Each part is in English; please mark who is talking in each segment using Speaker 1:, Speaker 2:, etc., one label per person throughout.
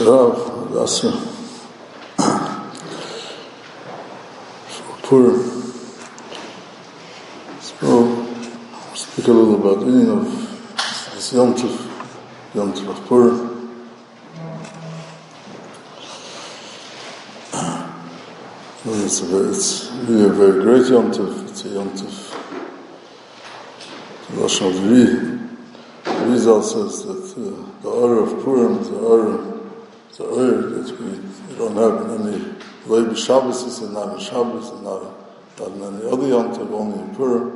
Speaker 1: Rav, Asra, Purim. So, we'll speak a little about the meaning of this Yom Tov of Purim. It's really a very great Yom Tov. It's a Yom Tov. The Lashon of the Rizal says that the Or of Purim, the Or that we don't have in any Leib Shabbos, and not in Shabbos, and not in any other Yom Tov, only in Purim.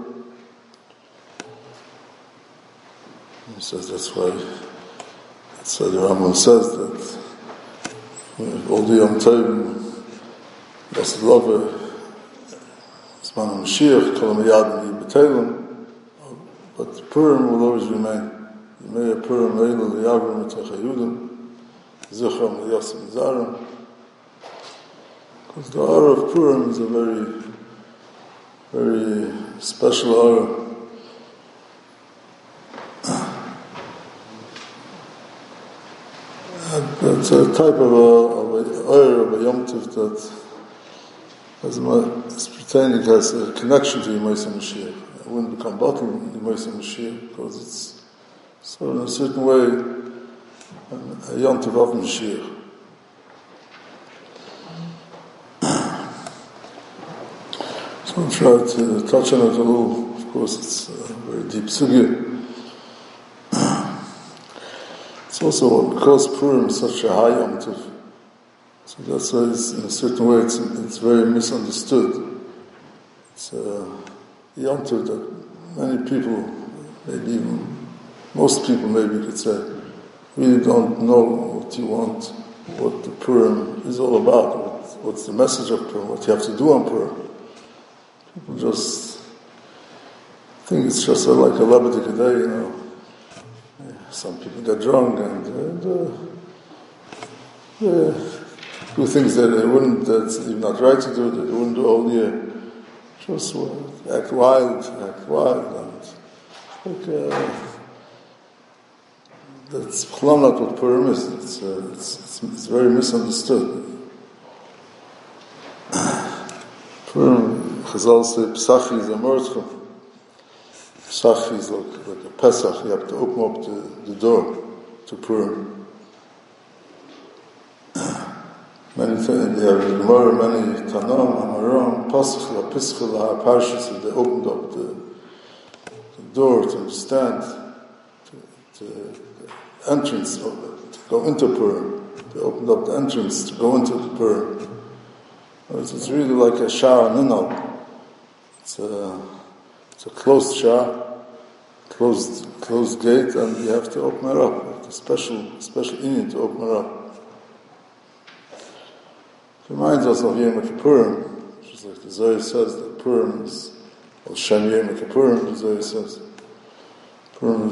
Speaker 1: He says that's why the Rambam says that all the Yom Tovim, Blessed Lover, Zman HaMashiach, Kol HaMiyad B'Teilim, but Purim will always remain. Yemei Purim Eilu L'Yavrim Etach HaYudim, Zichram L'Yosim Zarim. Because the hour of Purim is a very, very special hour. It's a type of a Yom Tov that as pertaining has a connection to Yemei Mashiach. It wouldn't become bottled in Yemei Mashiach because it's so in a certain way a Yom Tov of Mashiach. So I'll try to touch on it a little. Of course, it's a very deep sugya. It's also because Purim is such a high Yom Tov. So that's why, in a certain way, it's very misunderstood. It's a Yom Tov that many people, maybe even most people, maybe could say, really don't know what you want, what the Purim is all about, what's the message of Purim, what you have to do on Purim. People just think it's just like a Labbadik day, you know. Some people get drunk and do things that they wouldn't, that's even not right to do, that they wouldn't do all year. Just act wild, and that's not what Purim is. It's very misunderstood. Purim, Chazal say, Psachi is a mordcha. Psachi is like a Pesach. You have to open up the door to Purim. Many things, you have the Gemara, many Tanam, Amaram, Pasach, Pischal, Parshas, they opened up the door to understand, to the entrance of it, to go into Purim. They opened up the entrance to go into the Purim. It's really like a Shah Ninal. It's a closed Shah, closed gate, and you have to open it up. It's a special inyan to open it up. It reminds us of Yom Kippurim, which is like the Zohar says that Purim is Shem Yom Kippurim. The Zohar says Purim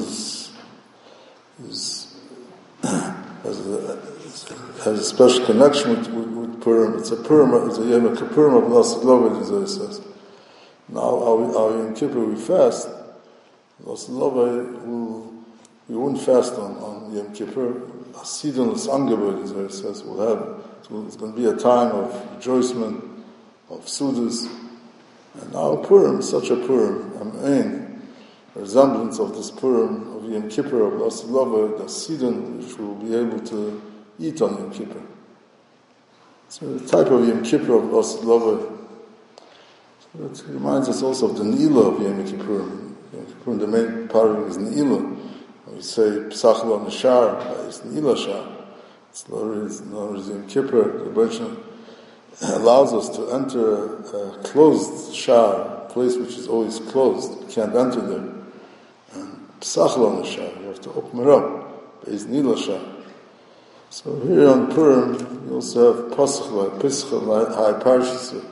Speaker 1: has a special connection with Purim. It's a Purim, it's a Yom Kippurim of Blessed Love, the Zohar says. Now, our Yom Kippur we fast. Blessed Love, we won't fast on Yom Kippur. Asidon is Angebot, the Zohar says, we'll have. So it's going to be a time of rejoicement, of sudas. And now Purim, such a Purim, a resemblance of this Purim of Yom Kippur, of Blessed Love, the Sidon, which we'll be able to eat on Yom Kippur. So the type of Yom Kippur of Blessed Love. So it reminds us also of the Ne'ilah of Yom Kippur. Yom Kippur, the main part of it is Ne'ilah. We say Pesach lo Nishar, it's Ne'ilah Shar. It's not as Yom Kippur. The Rebbe allows us to enter a closed shah, a place which is always closed. You can't enter there. And Pesach lo Nishar, you have to open it up. Beis Nila Shah. So here on Purim, you also have Pasach, Pischal, High Parshas,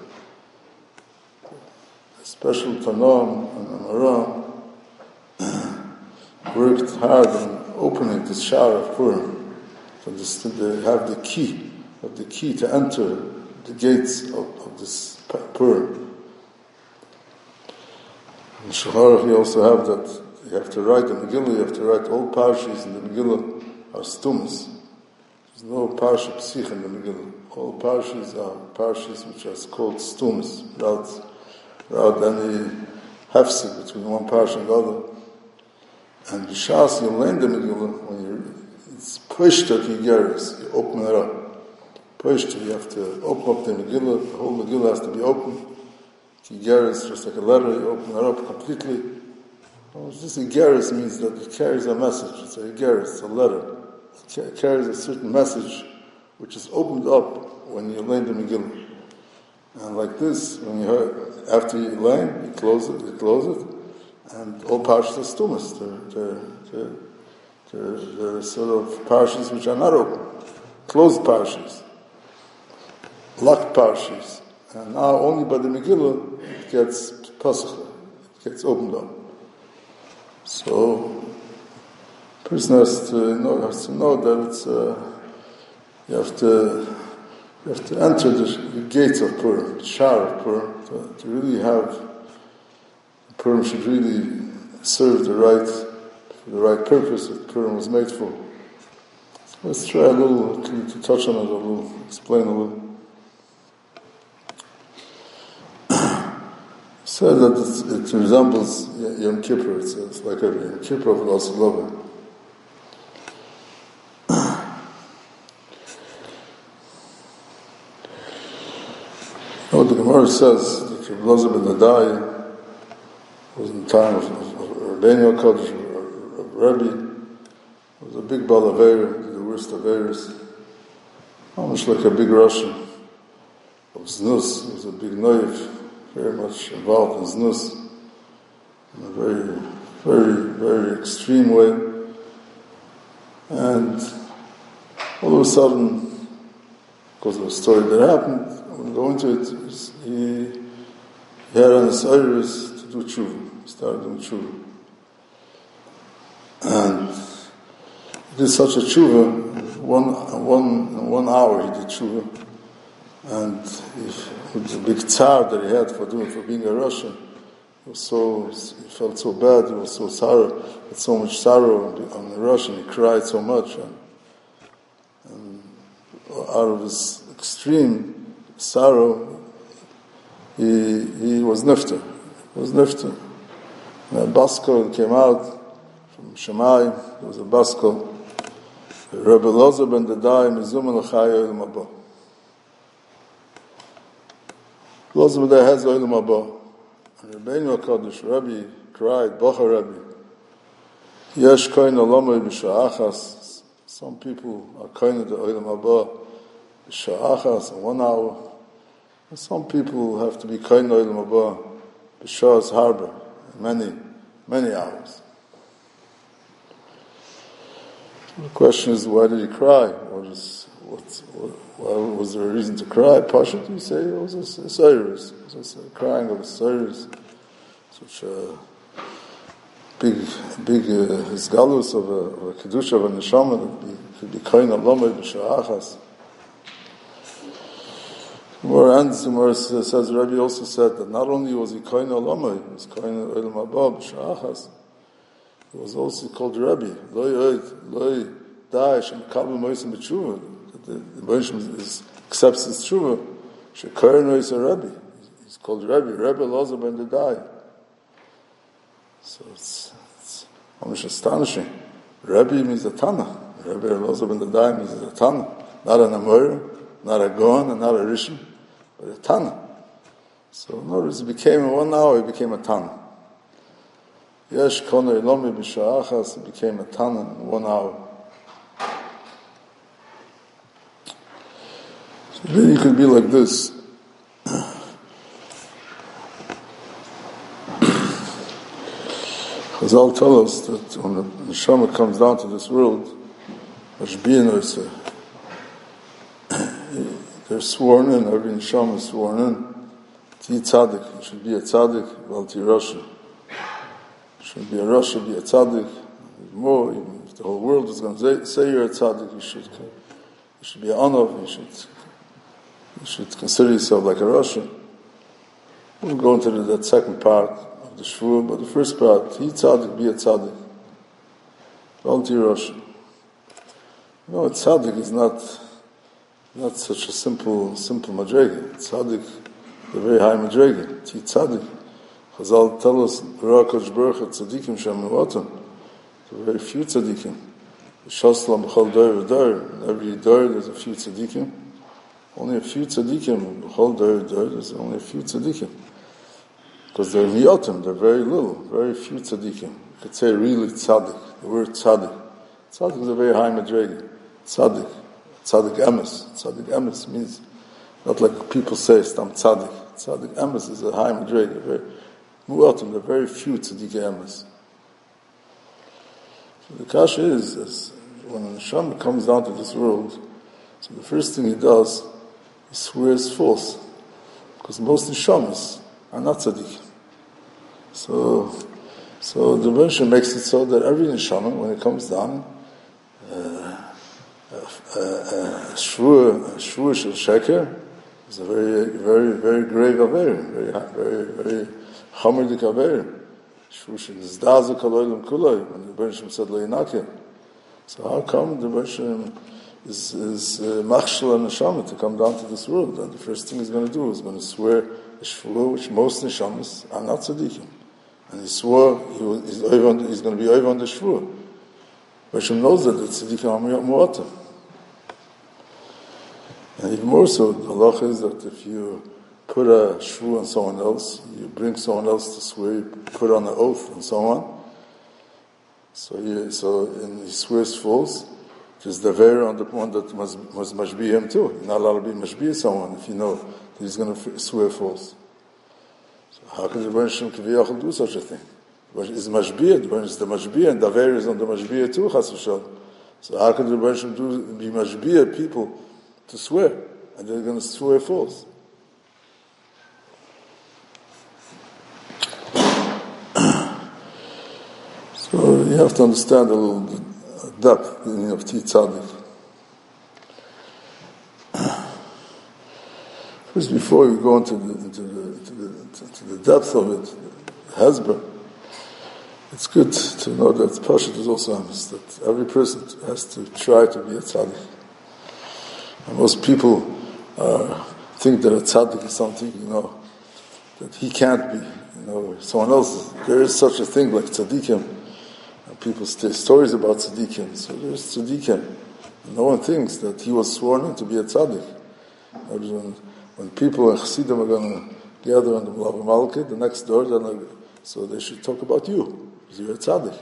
Speaker 1: a special Tanam and Amaram worked hard on opening the shah of Purim. So they have the key to enter the gates of this Purim. In Shulchan you also have that you have to write the Megillah, you have to write all parshas in the Megillah are stumas. There's no parsha psich in the Megillah. All parshas are parshas which are called stumas, without any hefsek between one parsha and the other. And b'shas you learn the Megillah when it's pushed at Yigeres, you open it up. Pushed, you have to open up the Megillah. The whole Megillah has to be open. Yigeres, just like a letter, you open it up completely. This Yigeres means that it carries a message. It's a Yigeres, it's a letter. It carries a certain message which is opened up when you learn the Megillah. And like this, when you heard, after you learn, you close it, and all parshas are stumas. They're sort of parshas which are not open. Closed parshas. Locked parshas. And now only by the Megillah it gets pasach, it gets opened up. So, a person has to know that it's you have to enter the gates of Purim, the shar of Purim, to really have Purim should really serve the right purpose that Purim was made for. So let's try a little to touch on it a little, explain a little. Said that it resembles Yom Kippur. It's like a Yom Kippur of Los Love. The Gemara says that Reb Elazar ben Adai was in the time of Rabbeinu HaKadosh, of Rebbe, was a big Baal Aveira, the worst Aveiras, almost like a big Russian of Znus. He was a big Noiv, very much involved in Znus in a very, very, very extreme way. And all of a sudden, because of a story that happened, when we go into it, he had on his iris to do tshuva. He started doing tshuva. And he did such a tshuva, one hour he did tshuva. And with the big tsar that he had for being a Russian, he felt so bad, he was so sorrow, had so much sorrow on the Russian, he cried so much, and out of his extreme sorrow, he was nifter. And a basko came out from Shemayim. There was a basko. Reb Elazar ben Adai mizum l'chaya olam haba. Elazar ben Adai has olam haba. And Rabbeinu HaKadosh, Rabbi cried, Bacha Rabbi, Yesh koin olamai b'sha'achas. Some people are koin the olam haba b'sha'achas in 1 hour. And some people have to be koin olam haba b'sha'as harbor, many hours. The question is, why did he cry? Why was there a reason to cry? Pashut, you say it was a Cyrus. It was a crying of a Cyrus. Such a big hisgalus of a kedusha of a neshama that could be koin olamai b'sha'achas. Gemara says, Rabbi also said that not only was he koin olamai, he was koin olam haba b'sha'achas. He was also called Rabbi. Loi da'ish and kabel moisim b'tshuva. The Moshe accepts his tshuva. Shekar is a Rabbi. He's called Rabbi Elazar ben Adai. So it's almost astonishing. Rabbi means a Tana. Rabbi Elazar ben Adai means a Tana. Not an Amor, not a Goan, and not a Rishon, but a Tana. So in other words, in 1 hour, he became a Tana. Yesh Kona Ilomi B'Sha'achas, he became a Tana in 1 hour. So then you could be like this. Chazal tell us that when the neshama comes down to this world, they're sworn in, every neshama is sworn in. Ti tzaddik, you should be a tzaddik, well, ti rasha. You should be a rasha, be a tzaddik. More, even if the whole world is going to say you're a tzaddik, you should be an anav, you should consider yourself like a rasha. We'll go into that second part of the shvuah, but the first part, ti tzaddik, be a tzaddik. Well, ti rasha. No, tzaddik is not such a simple madrega. Tzaddik, the very high madrega. Ti tzaddik. Chazal tell us, Bara Kodesh Baruch Hu tzaddikim shem mevatim. Very few tzaddikim. Shoslam b'chol dor v'dor. Every dor there's a few tzaddikim. Only a few tzaddikim. B'chol dor v'dor there's only a few tzaddikim. Because they're miyotim, they're very little, very few tzaddikim. You could say really tzaddik. The word tzaddik. Tzaddik is a very high madrega. Tzaddik emes. Tzaddik emes means not like people say stam tzaddik. Tzaddik emes is a high madrega. Very mu'atim, there are very few tzaddik emes. So the kasha is when an neshama comes down to this world, so the first thing he does, he swears false, because most neshamas are not tzaddik. So the Rebbe makes it so that every neshama, when it comes down, shvur shel sheker is a very, very, very grave averim, very chamerdik averim. Shvur shel zdazu kalolim kuloi, when the Rebbe said leinakim. So how come the Rebbe is machshel and neshama to come down to this world? And the first thing he's going to do is going to swear a shvur which most neshamas are not tzaddikim. And he swore he's going to be over on the shvur. Rebbe knows that the tzaddikim are mu'atim. And even more so, the halacha is that if you put a shvu on someone else, you bring someone else to swear, you put on an oath and so on. So he swears false. There's the very on the one that must mashbi him too. You're not allowed to be mashbi someone if you know that he's going to swear false. So how can the Rebbe Shem Kiviyachal do such a thing? Is mashbi, the is the mashbi, and the very is on the mashbi too, chas v'shalom. So how can the Rebbe Shem be mashbi people to swear, and they're going to swear false? So you have to understand a little depth of Ti Tzaddik. First, before you go into the depth of it, Hezbollah, it's good to know that Pashat is also honest, that every person has to try to be a tzaddik. And most people think that a tzaddik is something, that he can't be. Someone else. There is such a thing like tzaddikim. And people say stories about tzaddikim. So there's tzaddikim. No one thinks that he was sworn in to be a tzaddik. When people in Chassidim are going to gather on the Malava Malkid, the next door, so they should talk about you, because you're a tzaddik.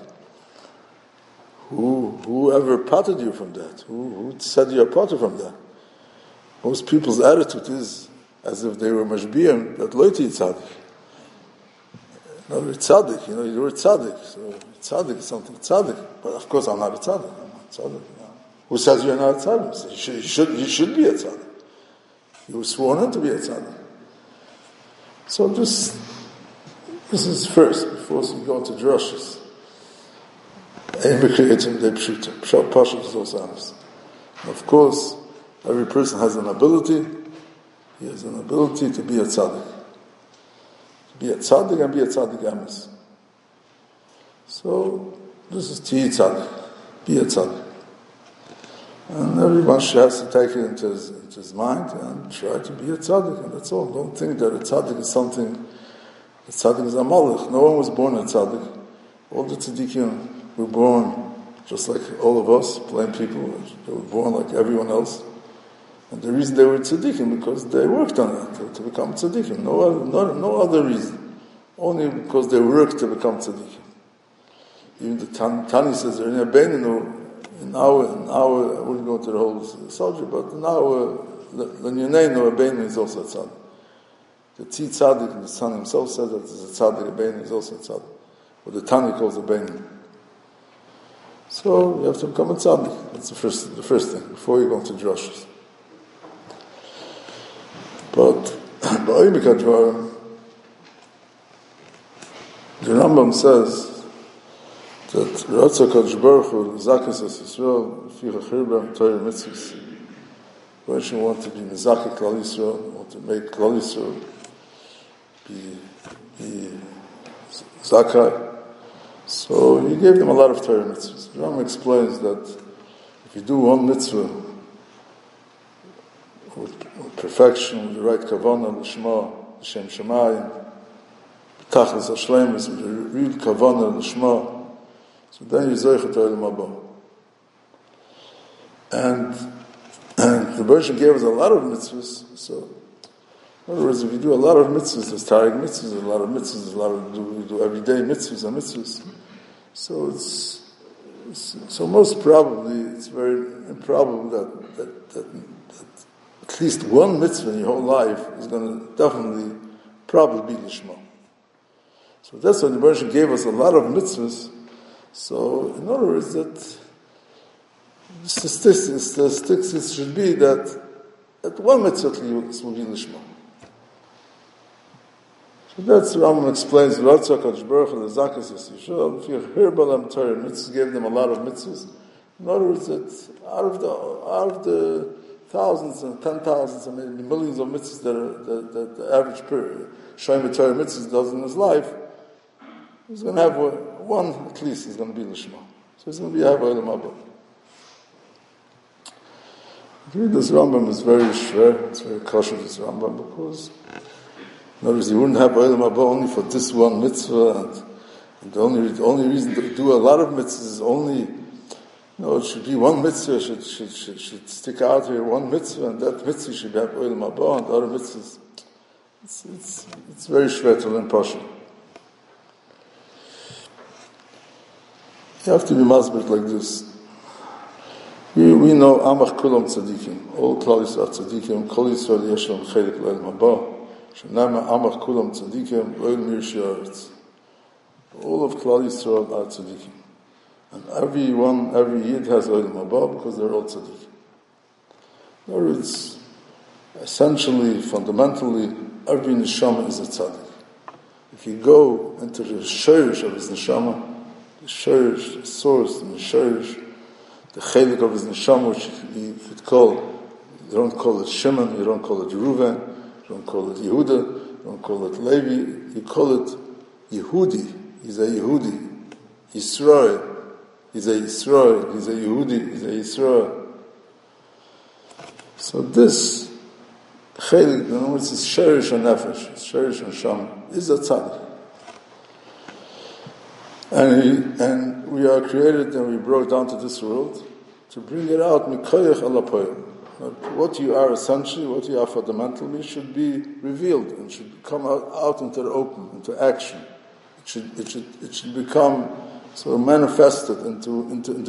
Speaker 1: Whoever parted you from that? Who said you're parted from that? Most people's attitude is as if they were mashbiyim that loyti tzaddik. No, you're tzaddik. You're a tzaddik. So tzaddik is something tzaddik. But of course, I'm not a tzaddik. I'm not a tzaddik. Who says you're not a tzaddik? You should be a tzaddik. You were sworn in to be a tzaddik. So this is first before we go into drushes. Ein b'kriyatim de pshuta. Pashat is also honest. Of course, every person has an ability. He has an ability to be a tzaddik. To be a tzaddik and be a tzaddik emes. So, this is Ti tzaddik. Be a tzaddik. And everyone has to take it into his mind and try to be a tzaddik, and that's all. Don't think that a tzaddik is something, a tzaddik is a malach. No one was born a tzaddik. All the tzaddikim were born just like all of us, plain people. They were born like everyone else. And the reason they were tzaddikim, because they worked on it, to become tzaddikim. No other reason. Only because they worked to become tzaddikim. Even the Tani says, in our, I wouldn't go into the whole subject, but in our, L'nyaneinu, Abenu is also a tzaddik. The Ti tzaddik, the son himself says that it's a tzaddik, Abenu is also a tzaddik. What the Tani calls Abenu. So you have to become a tzaddik. That's the first thing, before you go into drushes. But Ba'oimik HaDvarim, the Rambam says that Ratzah Kadosh Baruch Hu Zakas Es Yisrael Ficha Chirba Torah Mitzvahs. When you want to be Mizaki Klal Yisrael, want to make Klal Yisrael be Zakai, so he gave them a lot of Torah Mitzvahs. The Rambam explains that If you do one mitzvah with perfection, with the right kavanah, l'shma, l'shem shemayim, tachlis hashlemis, with the real kavanah, l'shma, so then you zeichet ha'olam haba. And the Bereshit gave us a lot of mitzvahs, so in other words, if you do a lot of mitzvahs, there's tarig mitzvahs, there's a lot of mitzvahs, there's a lot of, we do everyday mitzvahs and mitzvahs. So so most probably, it's very improbable that at least one mitzvah in your whole life is going to definitely, probably be Lishma. So that's why the Bereshit gave us a lot of mitzvahs. So in other words, that the statistics should be that one mitzvah at least will be Lishma. So that's what Rambam explains. Mitzvahs gave them a lot of mitzvahs. In other words, that out of the thousands and 10,000s and maybe millions of mitzvahs that the average Shomer Torah mitzvahs does in his life, he's going to have one at least. Is going to be Lishma. So he's going to be Olam Haba. This Rambam is very shver. It's very kosher, this Rambam, because in other words, you wouldn't have Olam Haba only for this one mitzvah, and the only reason to do a lot of mitzvahs is only, it should be one mitzvah, should stick out here, one mitzvah, and that mitzvah should have Olam Haba, and the other mitzvahs. It's very shver to learn Pasha. You have to be masbet like this. We know Amach Kulam Tzadikim, all Klal Yisrael Tzadikim, Kol Yisrael Yeshem Chelik L'Olam Haba. Amach Kulam Tzadikim, Loil Mir She'aretz. All of Klal Yisrael are Tzadikim. And every Yid has Olam Haba because they're all Tzadikim. In other words, essentially, fundamentally, every Neshama is a Tzadik. If you go into the Shorish of his Neshama, the Shorish, the source, and the Shorish, the Chelik of his Neshama, which you could call, you don't call it Shimon, you don't call it Reuven, you don't call it Yehuda, you don't call it Levi, you call it Yehudi. He's a Yehudi. Yisrael. He's a Yisrael. He's a Yehudi. He's a Yisrael. So this Chelik, in other words, is Sherish and Nefesh, it's Sherish and Sham, is a Tzaddik. And we are created and we brought down to this world to bring it out, Mikoyach alapoyim. What you are essentially, what you are fundamentally, should be revealed and should come out into the open, into action. It should become so manifested into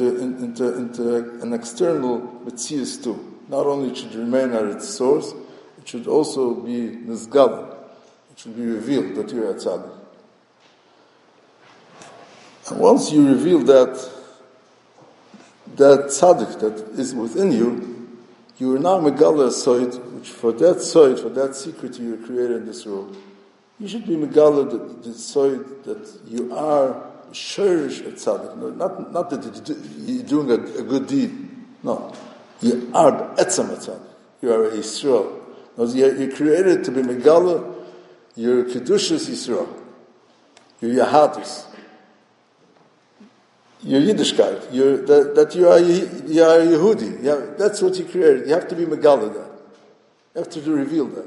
Speaker 1: an external metzius too. Not only it should remain at its source, it should also be nizgal. It should be revealed that you are a tzaddik. And once you reveal that tzaddik that is within you, you are now megala soid, which for that secret you were created in this world. You should be megala the soid that you are sherish at tzaddik. No, not that you're doing a good deed. No, you are etzam at tzaddik. You are a Yisrael. No, you're created to be megala. You're kedushas Yisrael. You're Yahadis. Your Yiddishkeit, that you are Yehudi. That's what you created. You have to be Megala that. You have to reveal that.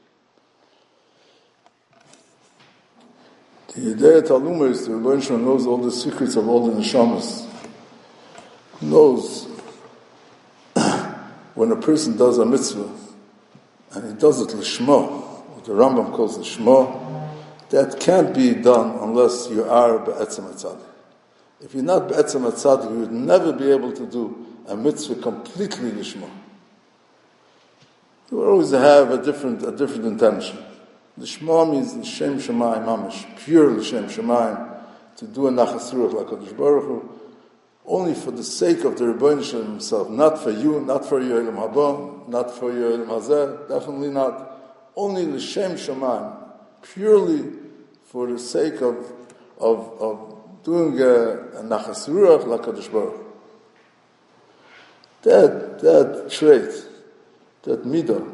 Speaker 1: The Yedei Talmud is the Rebbeinu Shalom knows all the secrets of all the neshamas. Knows when a person does a mitzvah and he does it l'shma, what the Rambam calls l'shma, that can't be done unless you are be'etzem etzadik. If you're not be'etzem atzadik, you would never be able to do a mitzvah completely lishma. You will always have a different intention. Lishma means l'shem shemayim mamish, pure l'shem shemayim, to do a nachas ruach like HaKadosh Baruch Hu, only for the sake of the Rebbeinu Shalom himself, not for you, not for your Olam Haba, not for your Olam Hazeh, definitely not. Only l'shem shemayim, purely for the sake of doing a nachas ruach like HaKadosh Baruch Hu. That trait, that midah,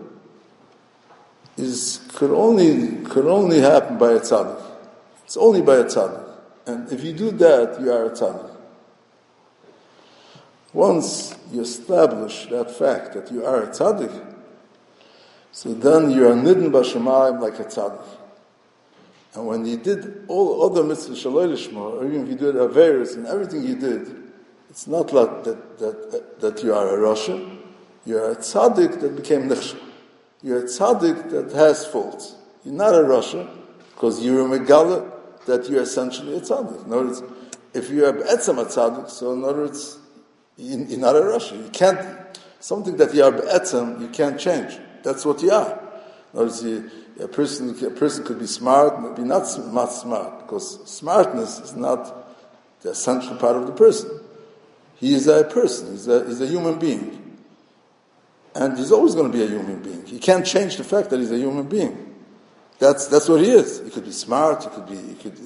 Speaker 1: could only happen by a tzaddik. It's only by a tzaddik. And if you do that, you are a tzaddik. Once you establish that fact that you are a tzaddik, so then you are nidden b'shamayim like a tzaddik. And when you did all other mitzvahs shaloi lishma, or even if you did averos and everything you did, it's not like that you are a rasha. You are a tzaddik that became nichshel. You're a tzaddik that has faults. You're not a rasha because you're a megala that you're essentially a tzaddik. In other words, if you are be'etzem a tzaddik, so in other words, you're not a rasha. You can't, something that you are be'etzem, you can't change. That's what you are. In other words, a person could be smart, but be not smart, because smartness is not the essential part of the person. He is a person. He's a human being. And he's always going to be a human being. He can't change the fact that he's a human being. That's what he is. He could be smart. He could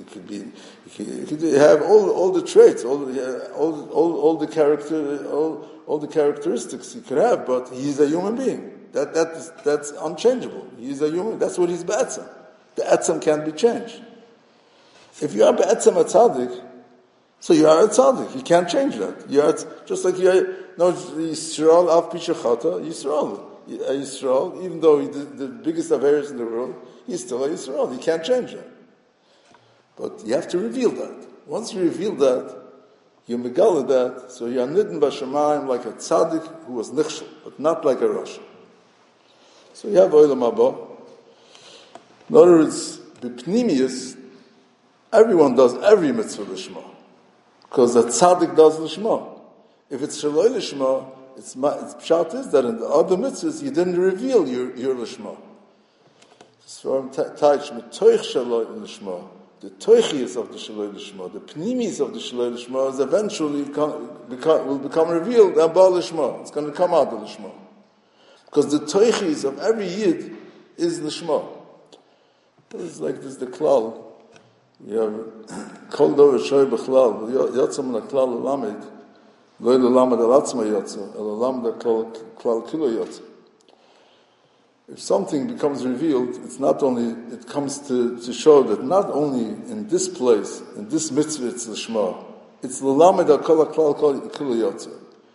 Speaker 1: have all the traits, all the characteristics he could have. But he's a human being. That's unchangeable. He's a human. That's what he's be'etzem. The etzem can't be changed. If you are be'etzem a tzaddik, so you are a tzaddik. You can't change that. You are just like you are. No, Yisrael av pichachata. Yisrael, even though he did the biggest affairs in the world, he's still a Yisrael. You can't change that. But you have to reveal that. Once you reveal that, you megala that, so you are nidden b'shamayim like a tzaddik who was nichshel, but not like a rasha. So you have olam haba. In other words, b'pnimius, everyone does every mitzvah l'shma, because the tzaddik does l'shma. If it's shaloi l'shma, it's pshat is that in the other mitzvahs you didn't reveal your l'shma. So taich metoich shaloi l'shma, the toichius of the shaloi l'shma, the pnimis of the shaloi l'shma is eventually will become revealed about l'shma. It's going to come out of l'shma. Because the toichis of every yid is l'shma. It's like this, the klal. We have kol dover shoy b'chlal, yotzam l'klal l'lamed, lo l'lamed al-atzma yotzam, el-lamed klal kilo yotzam. If something becomes revealed, it comes to show that not only in this place, in this mitzvah, it's l'shma, it's l'lamed al-kol kilo yotzam.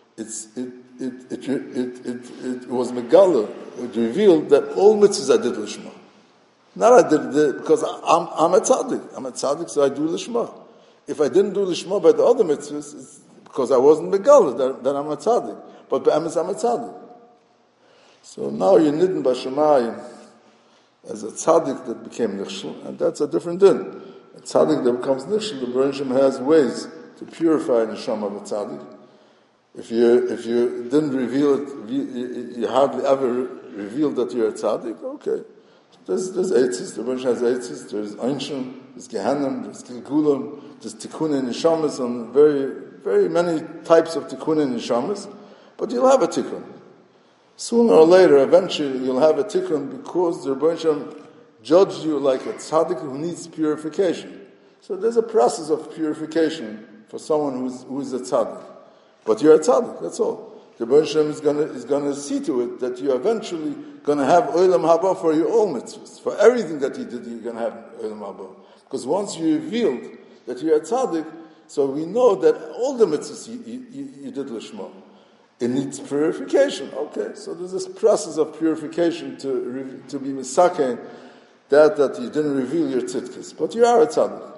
Speaker 1: It was megala, it revealed that all mitzvahs I did l'shma. Not I did it because I'm a tzaddik. I'm a tzaddik, so I do l'shma. If I didn't do l'shma by the other mitzvahs, it's because I wasn't megala that I'm a tzaddik. But be'emes I'm a tzaddik. So now you're nidden b'shamayim as a tzaddik that became nichshel, and that's a different din. A tzaddik that becomes nichshel, the Baruch Hashem has ways to purify the neshama of a tzaddik. If you didn't reveal it, you hardly ever revealed that you're a tzaddik, okay. There's eitzis, the Baruch has eitzis, there's Einshim, there's Gehenim, there's Gilgulim, there's Tikkunin Neshamas, and very, very many types of Tikkunin Neshamas, but you'll have a Tikkun. Sooner or later, eventually, you'll have a Tikkun because the Baruch judged you like a tzaddik who needs purification. So there's a process of purification for someone who is a tzaddik. But you're a tzaddik, that's all. The Baruch Hashem is going to see to it that you're eventually going to have olam haba for your all mitzvahs. For everything that you did, you're going to have olam haba. Because once you revealed that you're a tzaddik, so we know that all the mitzvahs you did l'shma. It needs purification. Okay, so there's this process of purification to be misakein that you didn't reveal your tzidkis. But you are a tzaddik.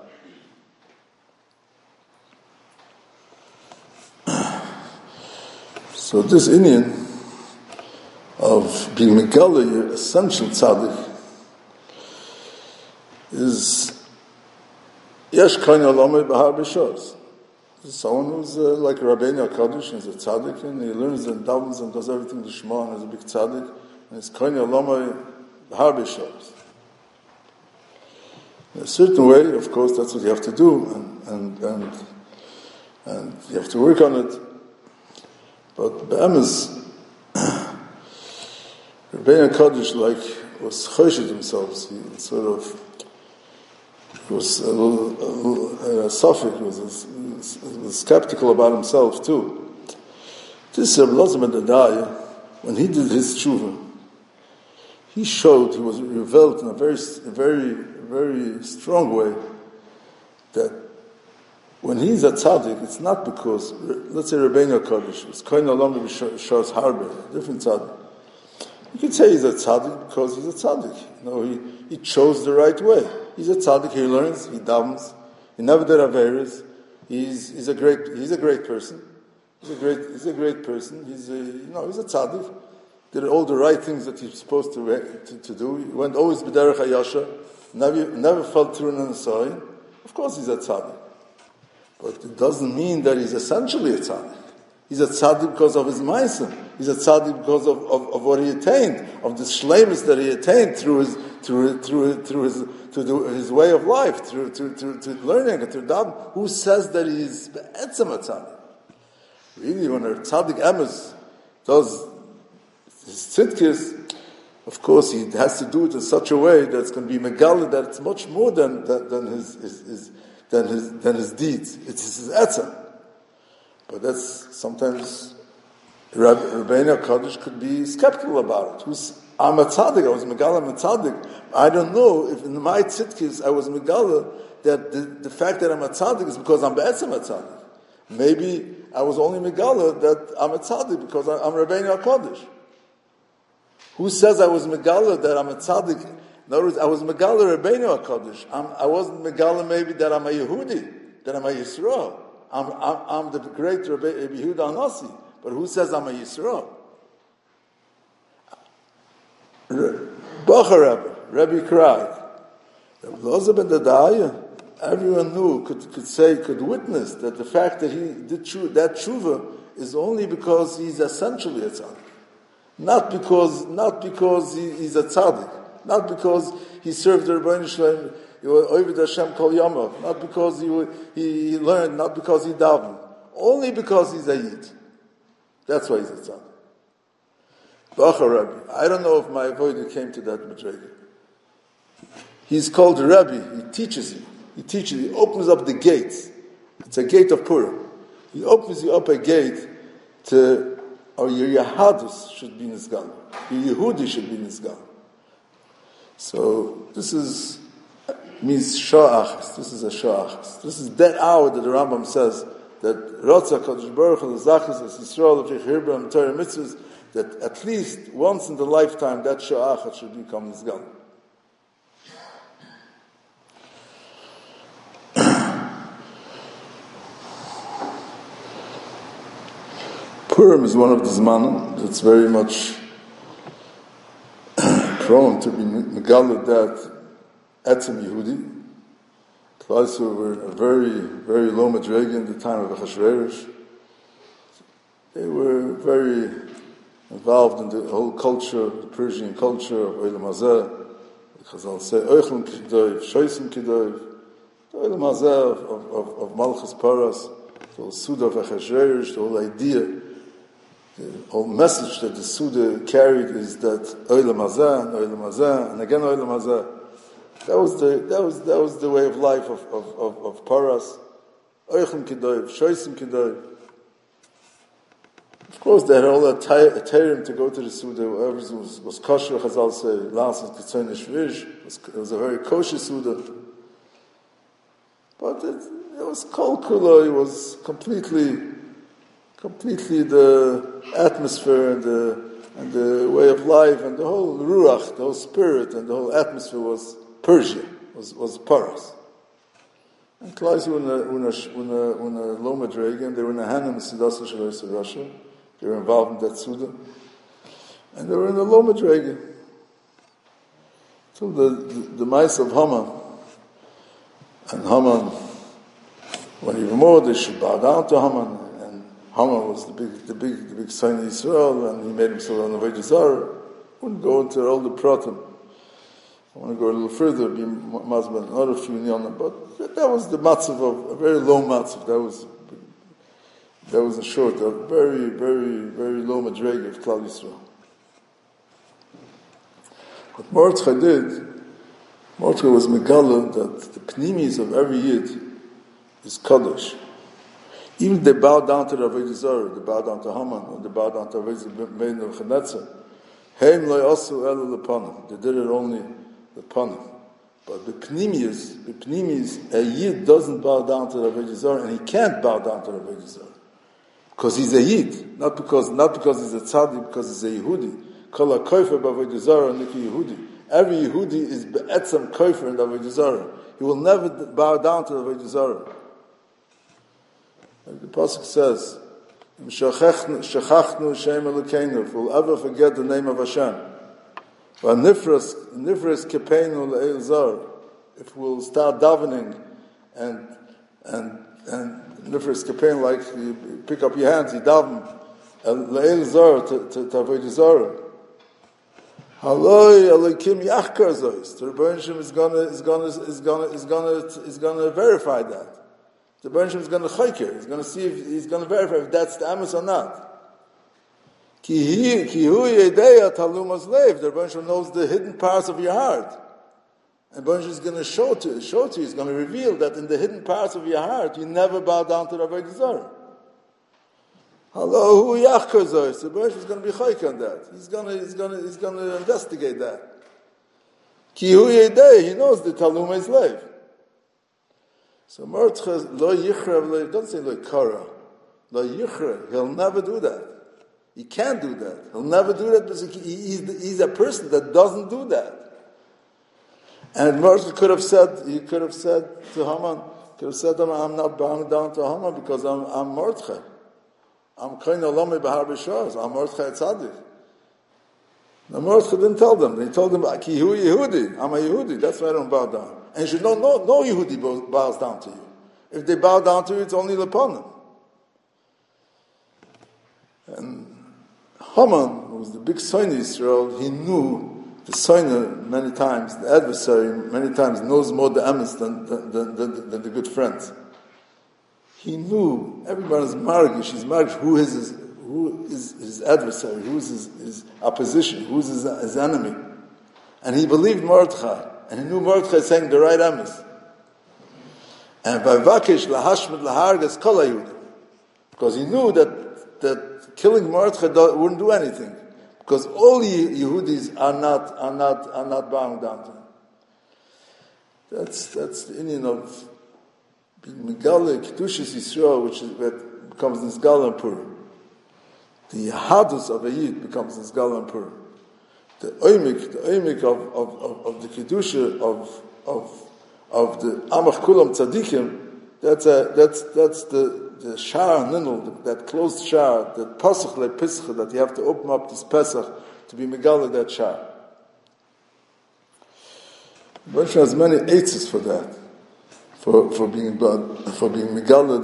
Speaker 1: So this Indian of being megala, your essential tzaddik, is yesh kain olamei b'har b'shos. Someone who's like Rabbeinu HaKadosh, he's a tzaddik, and he learns and davens and does everything to Shema, and is a big tzaddik, and it's kain olamei b'har b'shos. In a certain way, of course, that's what you have to do, and you have to work on it. But Be'emes, Rabbeinu HaKadosh was choshed himself. He was a little suffix. He was skeptical about himself too. This Reb Elazar ben Dadai, when he did his tshuva, he was revealed in a very, very, very strong way that when he's a tzaddik, it's not because, let's say Rabbeinu HaKadosh, it's Kohen Olam Shas Harbe, different tzaddik. You can say he's a tzaddik because he's a tzaddik. He chose the right way. He's a tzaddik, he learns, he davens, he never did averes. He's a great person. He's a great person. He's a tzaddik. Did all the right things that he's supposed to do. He went always b'derech hayasha. Never fell through an asayim. Of course he's a tzaddik. But it doesn't mean that he's essentially a tzaddik. He's a tzaddik because of his ma'asim. He's a tzaddik because of what he attained, of the shleimus that he attained through his way of life, through learning, through davening. Who says that he's be'etzem a tzaddik? Really, when a tzaddik emes does his tzidkis, of course he has to do it in such a way that it's going to be megala, that it's much more than his deeds. It's his etzem. But that's sometimes Rabbeinu HaKadosh could be skeptical about it. I'm a tzaddik, I was megala, I'm a tzaddik. I don't know if in my tzidkis I was megala that the fact that I'm a tzaddik is because I'm be'etzem a tzaddik. Maybe I was only megala that I'm a tzaddik because I'm Rabbeinu HaKadosh. Who says I was megala that I'm a tzaddik? In other words, I was megala Rabbeinu HaKadosh. I wasn't megala maybe that I'm a Yehudi, that I'm a Yisrael. I'm the great Rabbi Yehuda Anasi. But who says I'm a Yisrael? Bacher Rebbe cried. Rabbi ben Dadaya, everyone knew, could witness that the fact that he did that tshuva is only because he's essentially a tzaddik. Not because he's a tzaddik. Not because he served the Rebbeinu Shalom, Oived Hashem Kol Yamav. Not because he learned, not because he davened. Only because he's a Yid. That's why he's a tzaddik. Bacher Rebbe. I don't know if my avodah came to that madrega. He's called Rebbe. He teaches you. He opens up the gates. It's a gate of Purim. He opens you up a gate to, or your Yahadus should be Nizgal. Your Yehudi should be Nizgal. So this means Sha'achas. This is a Sha'achas. This is that hour that the Rambam says that Ratzah Kadosh Baruch Hu L'Zachas Es Yisrael L'Fich Hirbam Torah Mitzvahs, that at least once in the lifetime that Sha'achas should become Nizgal. Purim is one of the zmanim that's very much prone to be megaled that etzem Yehudi. Klaisu were a very, very low madrega in the time of Achashverosh. They were very involved in the whole culture, the Persian culture of Olam Hazeh. Chazal say, Oichlin Kedoiv, Shoisim Kedoiv, the Olam Hazeh of Malchus Paras, the whole Suda of Achashverosh, the whole idea. The whole message that the Suda carried is that Olam Hazeh, and again Olam Hazeh. That was the way of life of Paras. Oichem Kedoiv, Shoisim Kedoiv. Of course, they had all a terim to go to the Suda. Whoever was kosher, Chazal say, last was Ketzon Shvish. It was a very kosher Suda. But it was kol kula. It was completely the atmosphere and the way of life and the whole ruach, the whole spirit and the whole atmosphere was Persia, was Paras. And Klaus when a Loma Dragon, they were in a Hanan Siddhasa Shalais Russia. They were involved in that Suda. And they were in the Loma Dragon. So the mice of Haman. And Haman, when even more, they should bow down to Haman. And Haman was the big son of Israel, and he made himself an Avodah Zarah. Wouldn't go into all the pratim. I want to go a little further, be Mazman, another few nyanim, but that was the matzav of a very low matzav. That was in short a very, very, very low madrega of Klal Yisrael. What Mordechai was megala that the pnimis of every yid is kaddish. Even they bow down to the Avodah Zarah, they bow down to Haman, or they bow down to Avodah Meir of Chanetzah. Heim lo yasu elu lepanim. They did it only the panim. But the Pnimis, a Yid doesn't bow down to the Avodah Zarah, and he can't bow down to the Avodah Zarah. Because he's a Yid, not because he's a Tzaddik, because he's a Yehudi. Kol ha-kofer b'Avodah Zarah niki Yehudi. Every Yehudi is be'etzam kofer in the Avodah Zarah. He will never bow down to the Avodah Zarah. Like the Pasuk says, Shechachnu Shem Elokeinu, if we'll ever forget the name of Hashem. Nifras kepeinu le'el zar, if we'll start davening and nifras kepeinu, like you pick up your hands, you daven le'el zar to Avodah Zarah. Haloi Elokim Yachkar Zois. The Rebbeinu Shem is gonna verify that. The Rebbeinu Shem is gonna chayker. He's gonna see if he's gonna verify if that's the Amos or not. Ki hu yedeya talumas leiv. The Rebbeinu Shem knows the hidden parts of your heart, and the Rebbeinu Shem is going to show to you. He's going to reveal that in the hidden parts of your heart, you never bow down to the Avodah Zarah. Hello, hu yachkar zois. The Rebbeinu Shem is going to be chayk on that. He's going to investigate that. Ki hu yedeya. He knows the talumas leiv. So Mordechai lo yichra. Don't say lo kara. Lo yichra. He'll never do that. He can't do that. He'll never do that because he's a person that doesn't do that. And Mordechai could have said to Haman, I'm not bowing down to Haman because I'm Mordechai. I'm Kohen Olami B'Har B'Shaz. I'm Mordechai Tzaddik. Now Mordechai didn't tell them. They told him, Ki hu Yehudi. I'm a Yehudi. That's why I don't bow down. And you should know, no Yehudi bows down to you. If they bow down to you, it's only Leponim. And Haman, who was the big son of Israel, he knew the son many times, the adversary many times knows more the emes than the good friends. He knew everyone is margish. He's margish. Who is his adversary? Who is his opposition? Who is his enemy? And he believed Mordechai, and he knew Mordechai saying the right emes. And by vakish lahashmid lahargas kol hayudim, because he knew that killing Mordechai wouldn't do anything, because all Yehudis are not bowing down to him. That's the Indian of being Megale Kedushas Yisrael, which becomes Nisgal and Purim. The Yahadus of a Yid becomes Nisgal and Purim. The oimik of the Kedusha of the Amach Kulam Tzadikim. That's the Shar Ninul, that closed Shar, that Pasach le Pesach, that you have to open up this Pesach to be Megala that Shar. The Rebbeinu has many eitzes for that, for being Megala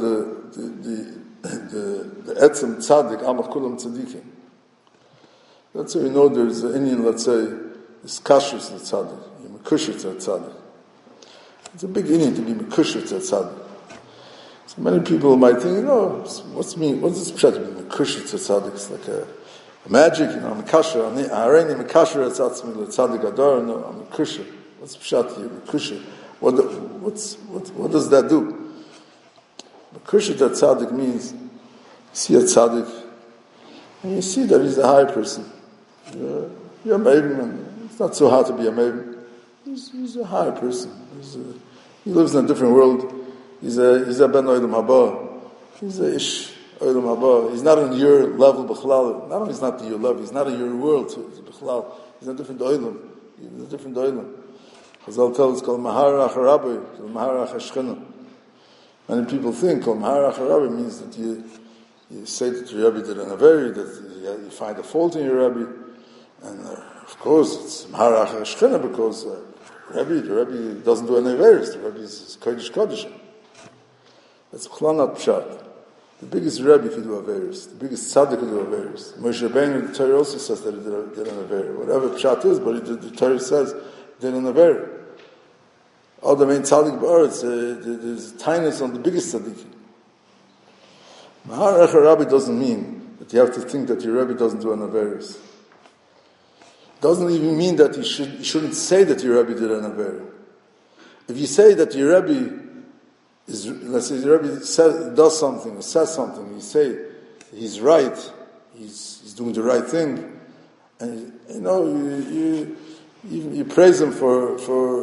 Speaker 1: the Etzem Tzadik, Amach Kulam Tzadikim. That's how we know there's an Indian, let's say, is Kashrus Tzadik, Mekushit Tzadik. It's a big Indian to be Mekushit Tzadik. So many people might think, what's this pshat to be Mekushit Tzadik? It's like a magic, I'm a kasher, I'm a kasher Tzatzmi Tzadik Adar, no, I'm a kusher. What's pshat here, Mekushit? What does that do? Mekushit Tzadik means, you see a Tzadik, and you see that he's a high person. You're a maiden, and it's not so hard to be a maiden. He's a high person. He lives in a different world. He's a ben olam haba. He's a ish olam haba. He's not on your level b'chalal. Not only is not to your level, he's not in your world b'chalal. He's in a different olam. He's a different olam. Chazal tells us called maharach harabi, called maharach hashchina. Many people think called maharach harabi means that you say that your Rebbe did an averi, that you find a fault in your Rebbe, and of course it's maharach hashchina because the Rebbe doesn't do any averis. The Rebbe is kodesh kodesh. That's not pshat. The biggest Rebbe could do averis. The biggest tzaddik could do averis. Moshe Rabbeinu, the Torah also says that he did an averi. Whatever pshat is, but the Torah says he did an averi. All the main tzaddik ba'aretz, there's tinus on the biggest tzaddik. Maharach Rabbi doesn't mean that you have to think that your Rebbe doesn't do an averis. It doesn't even mean that you shouldn't say that your Rebbe did an averi. If you say that your Rebbe let's say the Rebbe does something or says something, you say he's right, he's doing the right thing, and you praise him for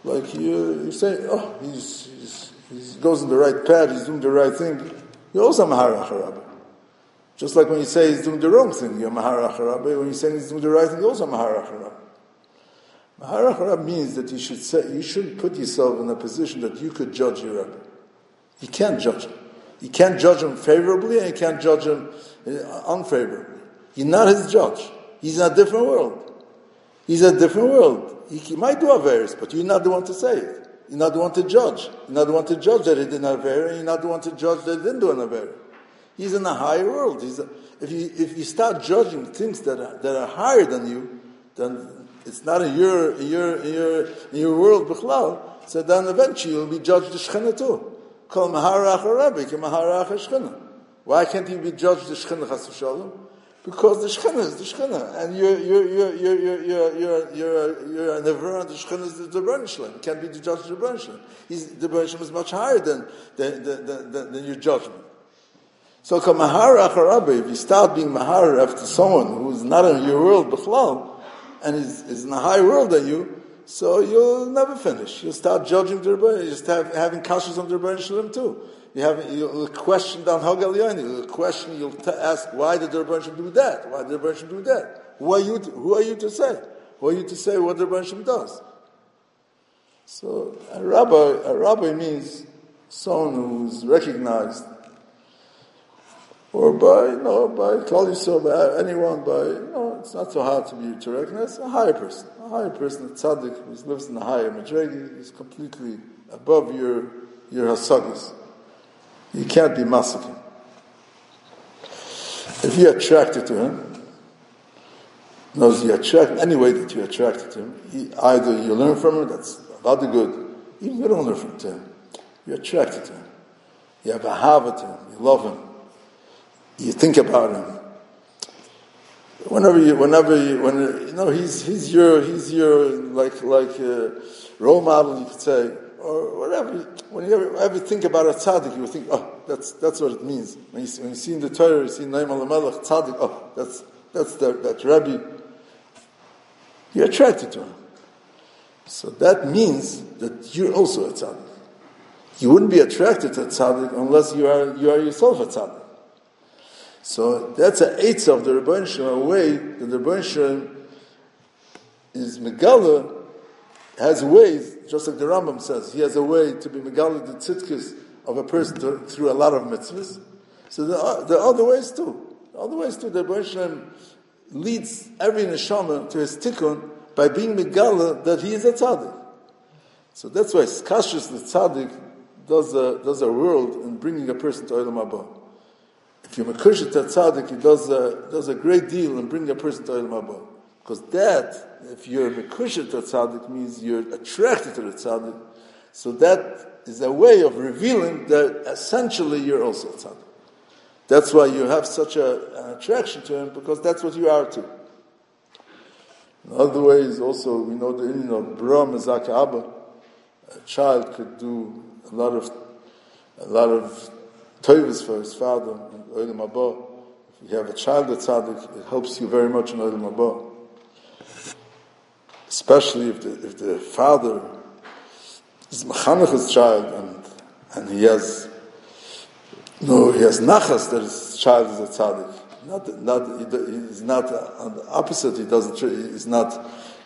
Speaker 1: Like you say, oh, he goes in the right path, he's doing the right thing. You're also Mahar Rabbi. Just like when you say he's doing the wrong thing, you're Mahar Rabbi. When you say he's doing the right thing, you're also Mahar Rabbi. Mahar Rabbi means that you should put yourself in a position that you could judge your Rabbi. You can't judge him. You can't judge him favorably, and you can't judge him unfavorably. You're not his judge. He's in a different world. He's a different world. He might do Averis, but you're not the one to say it. You're not the one to judge. You're not the one to judge that he did an Aver, and you're not the one to judge that he didn't do an Aver. He's in a higher world. If you start judging things that are higher than you, then it's not in your world, Bichlal. So then eventually you'll be judged the Shechina too. Call Maharach Arabic and Maharach Shechina. Why can't you be judged the Shechina Chas v'Shalom? Because the Shechina is the Shechina, and you're an Aver, and the Shechina is the Rebbeinu Shalom. You can't be the judge of the Rebbeinu Shalom. The Rebbeinu Shalom is much higher than your judgment. So, Maharach Arabic, if you start being Mahar after someone who's not in your world, Bichlal, and is in a higher world than you, so you'll never finish. You'll start judging the Rebbeinu. You'll start having kashas on the Rebbeinu Shalom too. You'll question down Hagal Yoni. You'll ask, why did the Rebbeinu Shalom do that? Why did the Rebbeinu Shalom do that? Who are you to say? Who are you to say what the Rebbeinu Shalom does? So, a rabbi means someone who's recognized, or by Klal Yisrael, by anyone, it's not so hard to recognize, a higher person, a tzaddik, who lives in a higher madregi, is completely above your hasagas. You can't be masakim. If you're attracted to him, any way that you're attracted to him, either you learn from him, that's rather good, even if you don't learn from him, you're attracted to him. You have a hava to him, you love him. You think about him. He's your role model, you could say, or whatever. When you ever think about a tzaddik, you think, oh, that's what it means. When you see in the Torah, you see Naim al-Melech tzaddik, oh, that's that Rabbi. You're attracted to him. So that means that you're also a tzaddik. You wouldn't be attracted to a tzaddik unless you are yourself a tzaddik. So that's an eitz of the Rebbeinu Shalom, a way that the Rebbeinu Shalom is Megala, has ways, just like the Rambam says, he has a way to be Megala the tzidkis of a person through a lot of mitzvahs. So there are other ways too. The Rebbeinu Shalom leads every neshama to his tikkun by being Megala that he is a tzaddik. So that's why Kashus the tzaddik does a world in bringing a person to Olam Haba. If you're Mekushit tzaddik, he does a great deal in bringing a person to Olam Haba. Because that, if you're Mekushit tzaddik, means you're attracted to the tzaddik. So that is a way of revealing that essentially you're also a tzaddik. That's why you have such an attraction to him, because that's what you are too. In other ways, also, we know the Indian of Bra Mezaka Abba. A child could do a lot of Toivus for his father in Olam Haba. If you have a child that's tzaddik, it helps you very much in Olam Haba. Especially if the father is machanech his child and he has nachas that his child is a tzaddik. He's not on the opposite. He's not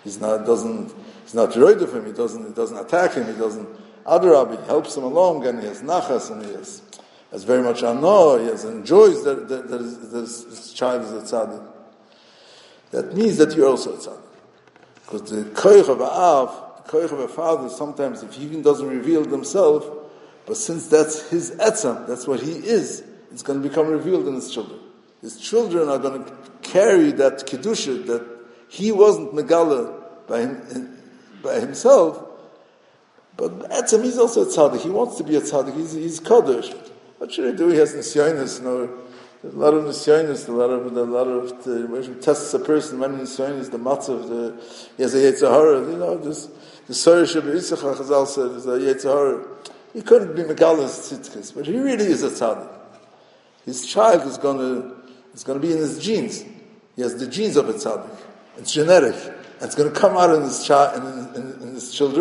Speaker 1: roid of him. He doesn't attack him. He doesn't. Adarab, he helps him along, and he has nachas, and he has very much anor. He enjoys that his child is a tzaddik. That means that you're also a tzaddik. Because the koich of the koich of a father, sometimes if he even doesn't reveal it himself, but since that's his etzam, that's what he is, it's going to become revealed in his children. His children are going to carry that kedusha that he wasn't megala by himself, but etzam, he's also a tzaddik. He wants to be a tzaddik. He's kaddish. What should he do? He has nisyonis. There's a lot of nisyonis. A lot of tests a person. Many nisyonis. The matzav. He has a yetzahara. The Sorish of Yisachar Chazal said is a yetzahara. He couldn't be megalas tzidkis, but he really is a tzaddik. His child is going to be in his genes. He has the genes of a tzaddik. It's genetic. And it's going to come out in his child, in his children,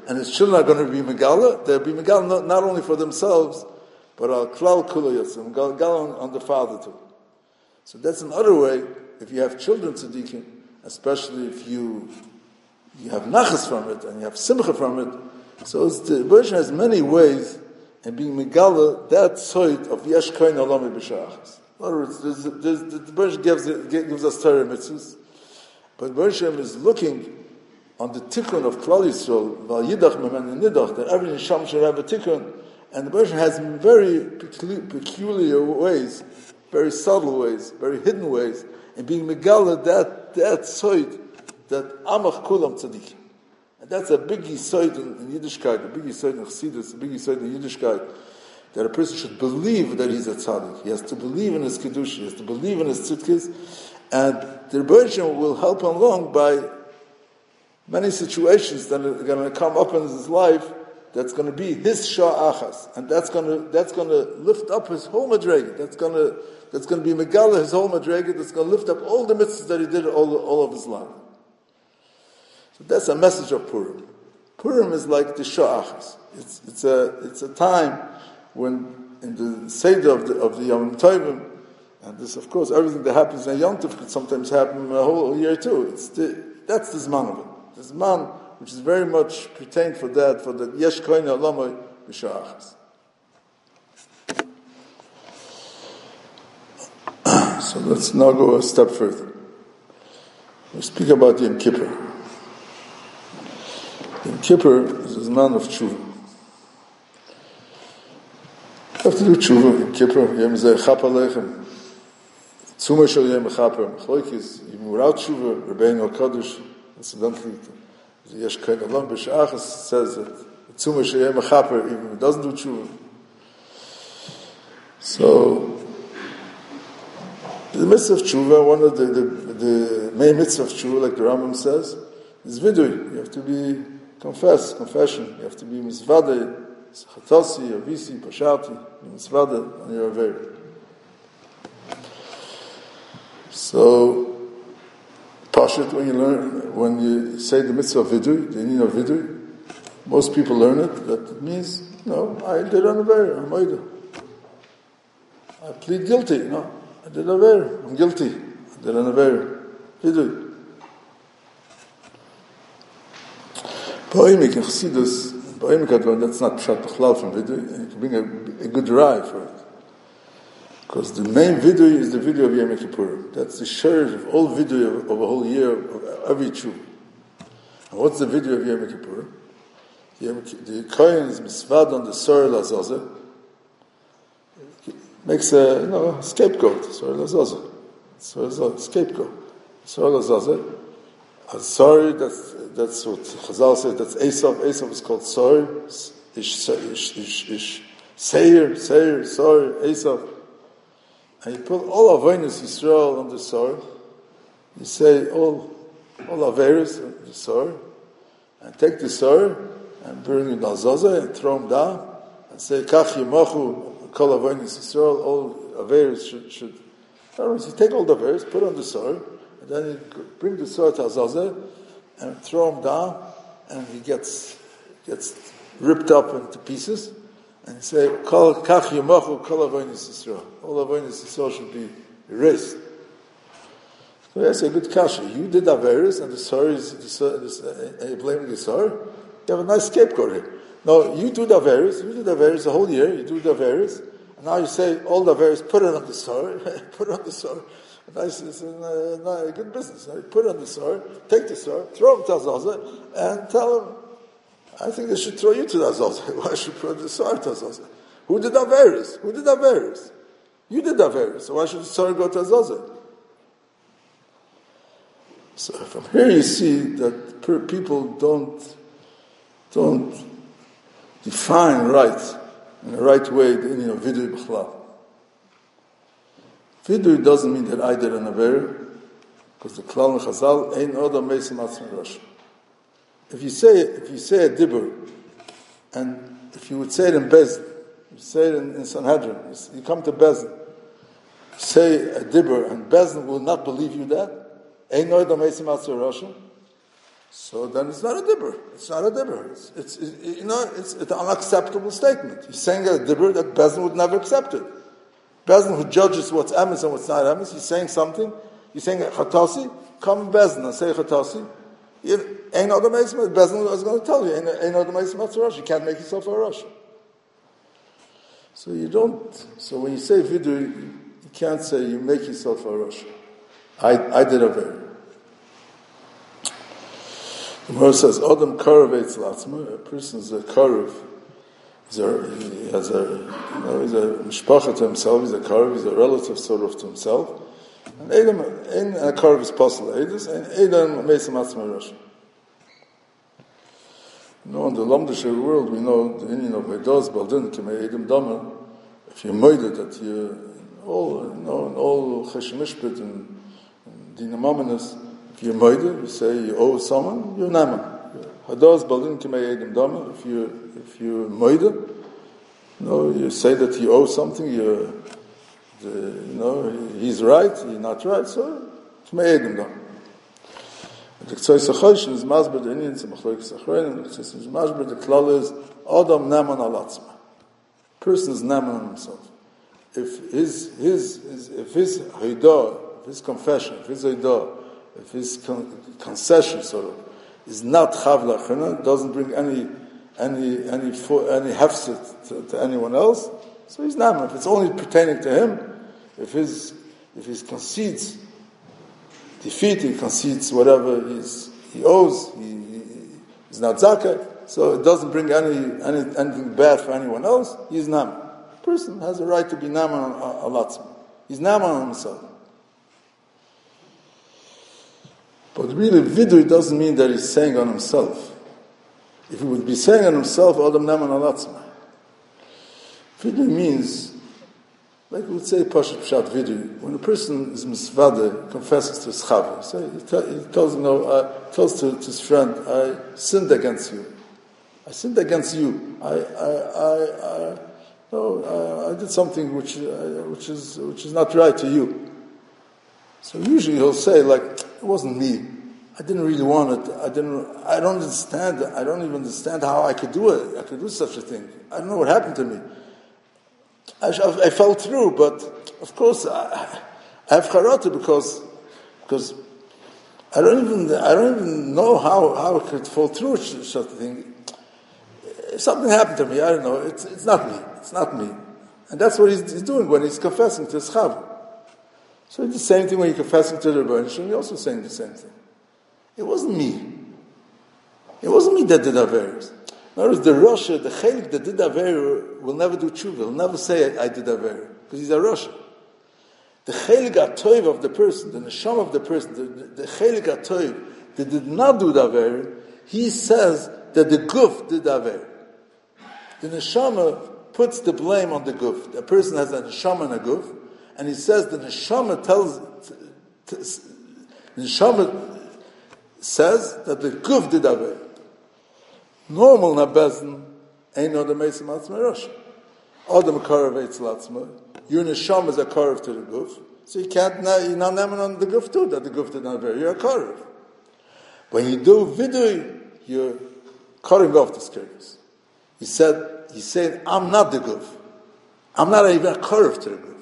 Speaker 1: and his children are going to be Megala, they'll be Megala not only for themselves, but al klal kula yotzim, Megala on the father too. So that's another way, if you have children tzaddikim, especially if you have nachas from it, and you have simcha from it, so the version has many ways in being Megala, that side of Yesh Koin Alami B'Shachas. In other words, the version gives us Torah mitzvahs, but Bershom is looking on the tikkun of Klal Yisrael, Val Yidach Memen Nidach, that every neshama should have a tikkun, and the version has very peculiar ways, very subtle ways, very hidden ways, in being Megala, that side, that Amach Kulam Tzaddik. And that's a big side in Yiddishkeit, a big side in Chassidus, a big side in Yiddishkeit, that a person should believe that he's a tzaddik. He has to believe in his kedusha, he has to believe in his tzidkis, and the Rebbeinu will help him along by many situations that are going to come up in his life. That's going to be his shah achas, and that's going to lift up his whole madrega. That's going to be megala his whole madrega. That's going to lift up all the mitzvahs that he did all of his life. So that's a message of Purim. Purim is like the shah achas. It's a time when in the seder of the Yom Tovim, and this, of course, everything that happens in Yom Tov could sometimes happen a whole year too. That's the Zman of it. The Zman, which is very much pertained for the Yesh Koine Alamai B'Sha'achas. So let's now go a step further. We speak about Yom Kippur. Yom Kippur is a Zman of Tshuva. You have to do Tshuva, Yom Kippur, Yom Zeh Chap Aleichem. Tzuma shel Yom Chaper, Mechloikis, even without Tshuva, Rebbeinu HaKadosh, incidentally, the Yesh Koin Alam B'Sha'achas says that Tzuma shel Yom Chaper, even if it doesn't do Tshuva. So, the mitzvah of Tshuva, one of the main mitzvah of Tshuva, like the Rambam says, is Vidui. You have to be confession. You have to be Mizvadeh, Chatasi, Avisi, Pashati, Mizvadeh on your Aveir. So, Pashut, when you say the mitzvah of Vidui, the meaning of Vidui, most people learn it, that it means, I did an Aveir, I'm Oida. I plead guilty, I did an Aveir, I'm guilty, I did an Aveir, Vidui. Ba'oimik in Chassidus, that's not Pshat B'chlal from Vidui, you can bring a good drive for it. Because the main video is the video of Yom Kippur. That's the share of all video of a whole year, of every Jew. And what's the video of Yom Kippur? The Kohen is misvad on the Sorel Azazah, makes a scapegoat, Sorel Azazah. Scapegoat. Sorel Azazah. Sorry, that's what Chazal says, that's Esav. Esav is called Sorry. Ish. Seir, Sorry, Esav. And you put all Aveinos Yisrael on the sword. You say all Averis on the sword, and take the sword and burn it al Zaza and throw them down, and say Kach Yemachu Kol Aveinos Yisrael. All Averis should. In other words, you take all the Averis, put on the sword, and then you bring the sword to al Zaza and throw him down, and he gets ripped up into pieces. And you say, Kach Yemachu Kol Aveinos Yisrael. All Aveinos Yisrael should be erased. So that's a good kasha. You did Averis, and the sorry is you're blaming the sorry. You have a nice scapegoat here. No, you do the Averis the whole year. You do the Averis, and now you say all the Averis, put it on the sorry, put it on the sorry. Nice, it's a good business. Put it on the sorry, take the sorry, throw him to Azazah, and tell him. I think they should throw you to the Azazah. Why should put the Sar to Azazah? Who did Averis? You did Averis. So why should the Sar go to Azazah? So from here you see that people don't define right in the right way the meaning of Vidui B'chlal. Vidui doesn't mean that I did an Aver, because the Klal and Chazal ain't other Mesim Atzman Rosh. If you say a dibur, and if you would say it in Bezdin, you say it in Sanhedrin, you come to Bezdin, say a dibur, and Bezdin will not believe you that, ain't no the Meisim Atzur Rosh. So then it's not a dibur. It's not a dibur. It's an unacceptable statement. He's saying a dibur that Bezdin would never accept it. Bezdin who judges what's emes and what's not emes, he's saying something. He's saying chatasi, come Bezdin and say chatasi. Ain't other meisma. Bezdin is going to tell you, ain't other meisma Rosh. You can't make yourself a Rosh. So you don't. So when you say vidu, you can't say you make yourself a Rosh. I did a very. The Gemara says, Adam Karav Eitz Latzma, a person is a Karav, he's a mishpacha to himself, he's a Karav, he's a relative sort of to himself, and Adam, and a Karav is possible, and Adam Meisam Atzma Rosh. In the Lamdisher world, we know the Indian of Vedos, Baldin, Kemei Adam Damer, if you're moided that you, all Cheshemishpit and Dinamaminus, if you're moide, you say you owe someone, you're naman. Hadas balin k'mei edim dama. If you're moide, you say that you owe something. He's right, you're not right. So k'mei edim dama. The Ktsois HaChosh is masber the Indians and Machlokes Achronim. The Ktsois is masber the klal is Adam naman al atzma. Person is naman on himself. If his haidah, if his confession, if his haidah, if his concession sort of is not chav lachana, doesn't bring any hefset to anyone else, so he's naman. If it's only pertaining to him, if he concedes defeat, he concedes whatever he owes, he's not zakah, so it doesn't bring anything bad for anyone else, he's naman. A person has a right to be naman on alatzma. He's naman on himself. But really, vidui doesn't mean that he's saying on himself. If he would be saying on himself, Adam Naman Alatzma. Vidui means, like we would say, Pashat Pshat vidui. When a person is misvade, confesses to his chaver, so he tells to his friend, I sinned against you. I sinned against you. I did something which is not right to you. So usually he'll say, like, it wasn't me. I didn't really want it. I don't understand. I don't even understand how I could do it. I could do such a thing. I don't know what happened to me. I fell through, but of course I have charata because I don't even know how I could fall through such a thing. Something happened to me. I don't know. It's not me. It's not me. And that's what he's doing when he's confessing to his chaver. So it's the same thing when you're confessing to the Rebbeinu Shalom, you're also saying the same thing. It wasn't me. It wasn't me that did Averis. In other words, the Rasha, the Chelik that did Aver will never do tshuva. He'll never say, I did Aver, because he's a Rasha. The Chelik HaToiv of the person, the Neshama of the person, the Chelik HaToiv that did not do the Aver, he says that the Guf did Aver. The Neshama puts the blame on the Guf. The person has a Neshama and a Guf, and he says the neshama says that the guf did aver. Normal nabezin ain't no the meisam atzma rosh. Adam karav eitz latzma. Your neshama is a karav to the guf, so you're not naming on the guf too that the guf did not aver. You're a karav. When you do vidui, you're cutting off the skirts. He said, I'm not the guf. I'm not even a karav to the guf.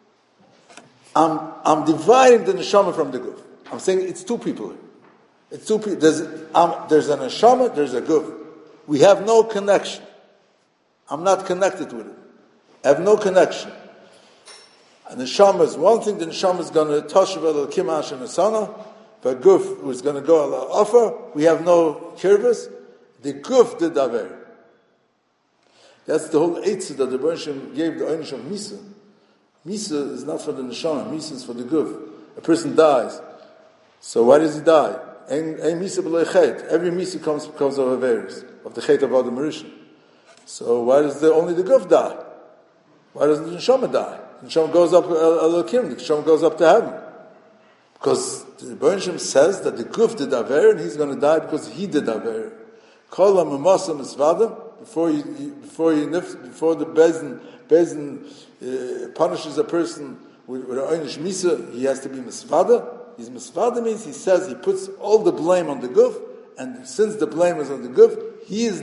Speaker 1: I'm dividing the neshama from the guf. I'm saying it's two people. It's two people. There's a neshama, there's a guf. We have no connection. I'm not connected with it. I have no connection. And the neshama is one thing. The neshama is going to touch el kimash and asana. The guf is going to go al offer. We have no kirvus. The guf did aver. That's the whole eitzah that the Rebbeinu gave the einish of Misa. Misa is not for the neshama. Misa is for the guf. A person dies. So why does he die? Ein Misa b'lei chet. Every Misa comes because of Averis, of the chet of Adam Rishon. So why does only the guf die? Why doesn't the neshama die? The neshama goes up Elokim. The neshama goes up to heaven. Because the Rebbeinu says that the guf did Aver and he's going to die because he did Aver. Kol ha'memasa misvada. Before the Bezin punishes a person with an einish misa, he has to be misvada. His misvada means he says he puts all the blame on the guf and since the blame is on the guf, he's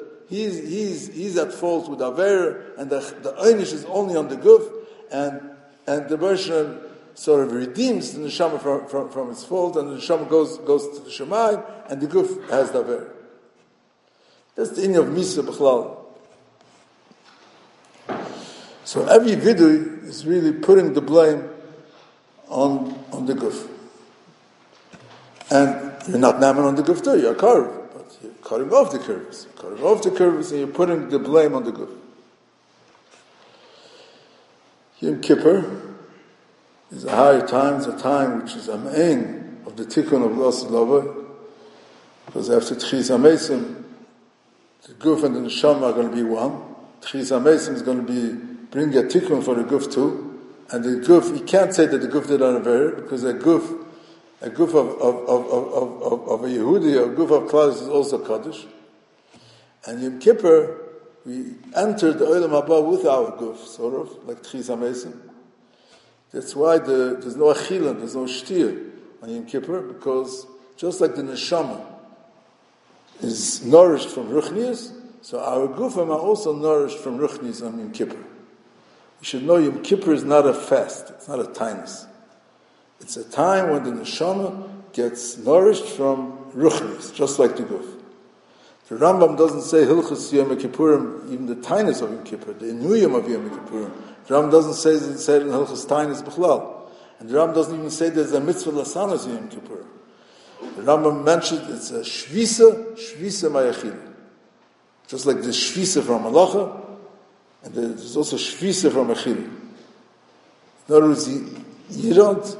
Speaker 1: at fault with Aver, and the einish is only on the guf, and the version sort of redeems the neshama from its fault, and the neshama goes to the Shemayim, and the guf has the Aver. That's the inyan of Misa B'chlal. So every vidui is really putting the blame on the guf. And you're not namming on the guf too, you're karv, but you're cutting off the curves. You're cutting off the curves and you're putting the blame on the guf. Yom Kippur is a higher time, it's a time which is a main of the tikkun of Los Lava, because after Tchiz HaMesim, the guf and the neshama are going to be one. Tchiz HaMesim is going to bring a tikkun for the guf too, and the guf, you can't say that the guf did an aver, because a guf of a Yehudi, a guf of Klal is also Kaddish. And Yom Kippur, we entered the Olam Haba with our guf, sort of, like Tchiz HaMesim. That's why there's no achilan, there's no shtir on Yom Kippur, because just like the neshama is nourished from ruchnius, so our gufim are also nourished from ruchnius on Yom Kippur. You should know Yom Kippur is not a fast, it's not a tainus. It's a time when the neshama gets nourished from ruchnius, just like the guf. The Rambam doesn't say Hilchus Yom Kippurim, even the tainus of Yom Kippur, the inuyim of Yom Kippurim. The Rambam doesn't say it in Hilchus tainus b'chlal. And the Rambam doesn't even say there's a mitzvah lasanas Yom Kippur. The Rambam mentioned it's a shvisa mayachil. Just like there's shvisa from malacha, and there's also shvisa from achil. In other words, you don't,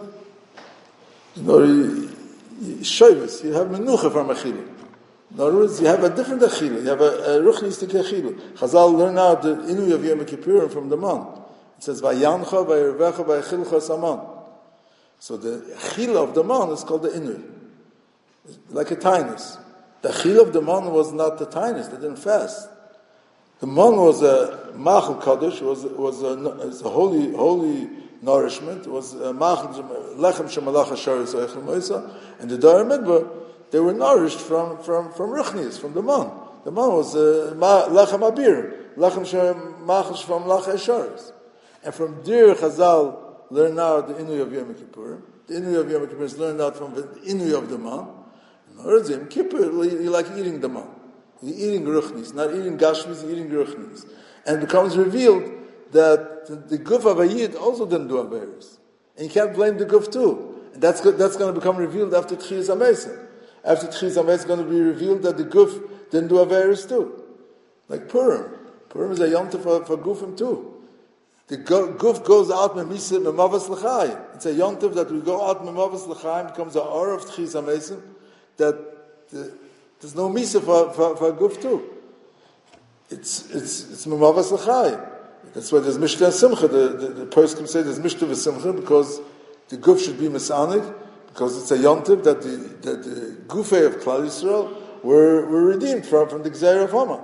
Speaker 1: shoyvis, you have menucha from achil. In other words, you have a different achil. You have a ruchnistik achil. Chazal learn out the inui of Yom Kippur from the man. It says, Vayancha, Vayirvecha, Vayachilcha Saman. So the achil of the man is called the inui. Like a tainus. The achil of the man was not the tainus, they didn't fast. The man was a machal kaddish, was a holy nourishment, was a machal lechem shemalach hashar zoychel moisa, and the Dara Midbar, they were nourished from ruchnius, from the man. The man was lechem abir, lechem shemachal from lach hasharis. And from there Chazal learn out the inui of Yom Kippur. The inui of Yom Kippur is learned out from the inui of the man. In other words, Yom Kippur, you like eating the man. You're eating ruchnis, not eating gashmis, you're eating ruchnis. And it becomes revealed that the guf of a yid also didn't do averis. And you can't blame the guf too. And that's going to become revealed after Tchiz HaMesim. After Tchiz HaMesim, it's going to be revealed that the guf didn't do averis too. Like Purim. Purim is a yontif for gufim too. The guf goes out memavas l'chayim. It's a yontif that we go out memavas l'chayim, becomes an aura of Tchiz HaMesim, that there's no misa for guf too. It's memavas l'chayim. That's why there's Mishnah Simcha. The person can say there's Mishnah Simcha because the guf should be Masanik, because it's a yontiv that the gufei of Klal Yisrael were redeemed from the Gzeir of Haman.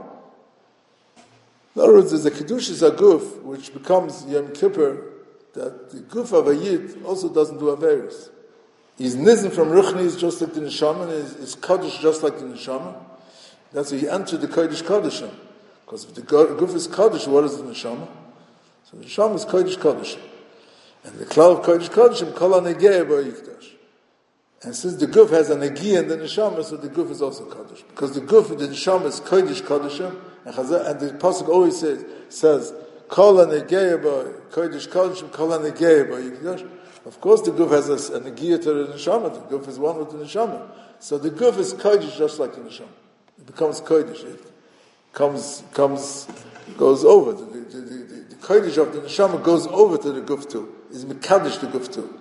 Speaker 1: In other words, there's a Kedushas HaGuf, which becomes Yom Kippur, that the guf of a Yid also doesn't do Averis. He's nizim from Ruchnis just like the Neshama, and is Kaddish just like the Neshama. That's why he entered the Kodesh Koddeshim. Because if the guf is Kaddish, what is the Neshama? So the Neshama is Kodesh Koddeshim. And the cloud of Kodesh Koddeshim, Kol HaNegeya B'Yikdash. And since the guf has a Negeya in the Neshama, so the guf is also Kaddish. Because the guf of the Neshama is Kodesh Koddeshim, and the Pasuk always says Kol HaNegeya B'Kodesh Koddeshim, Kol HaNegeya B'Yikdash. Of course the guf has a Negeya to the Neshama, the guf is one with the Neshama. So the guf is Kodesh just like the Neshama. It becomes Kodesh. It goes over. The Kodesh of the Neshama goes over to the guf too. Is Mekadesh the guf too.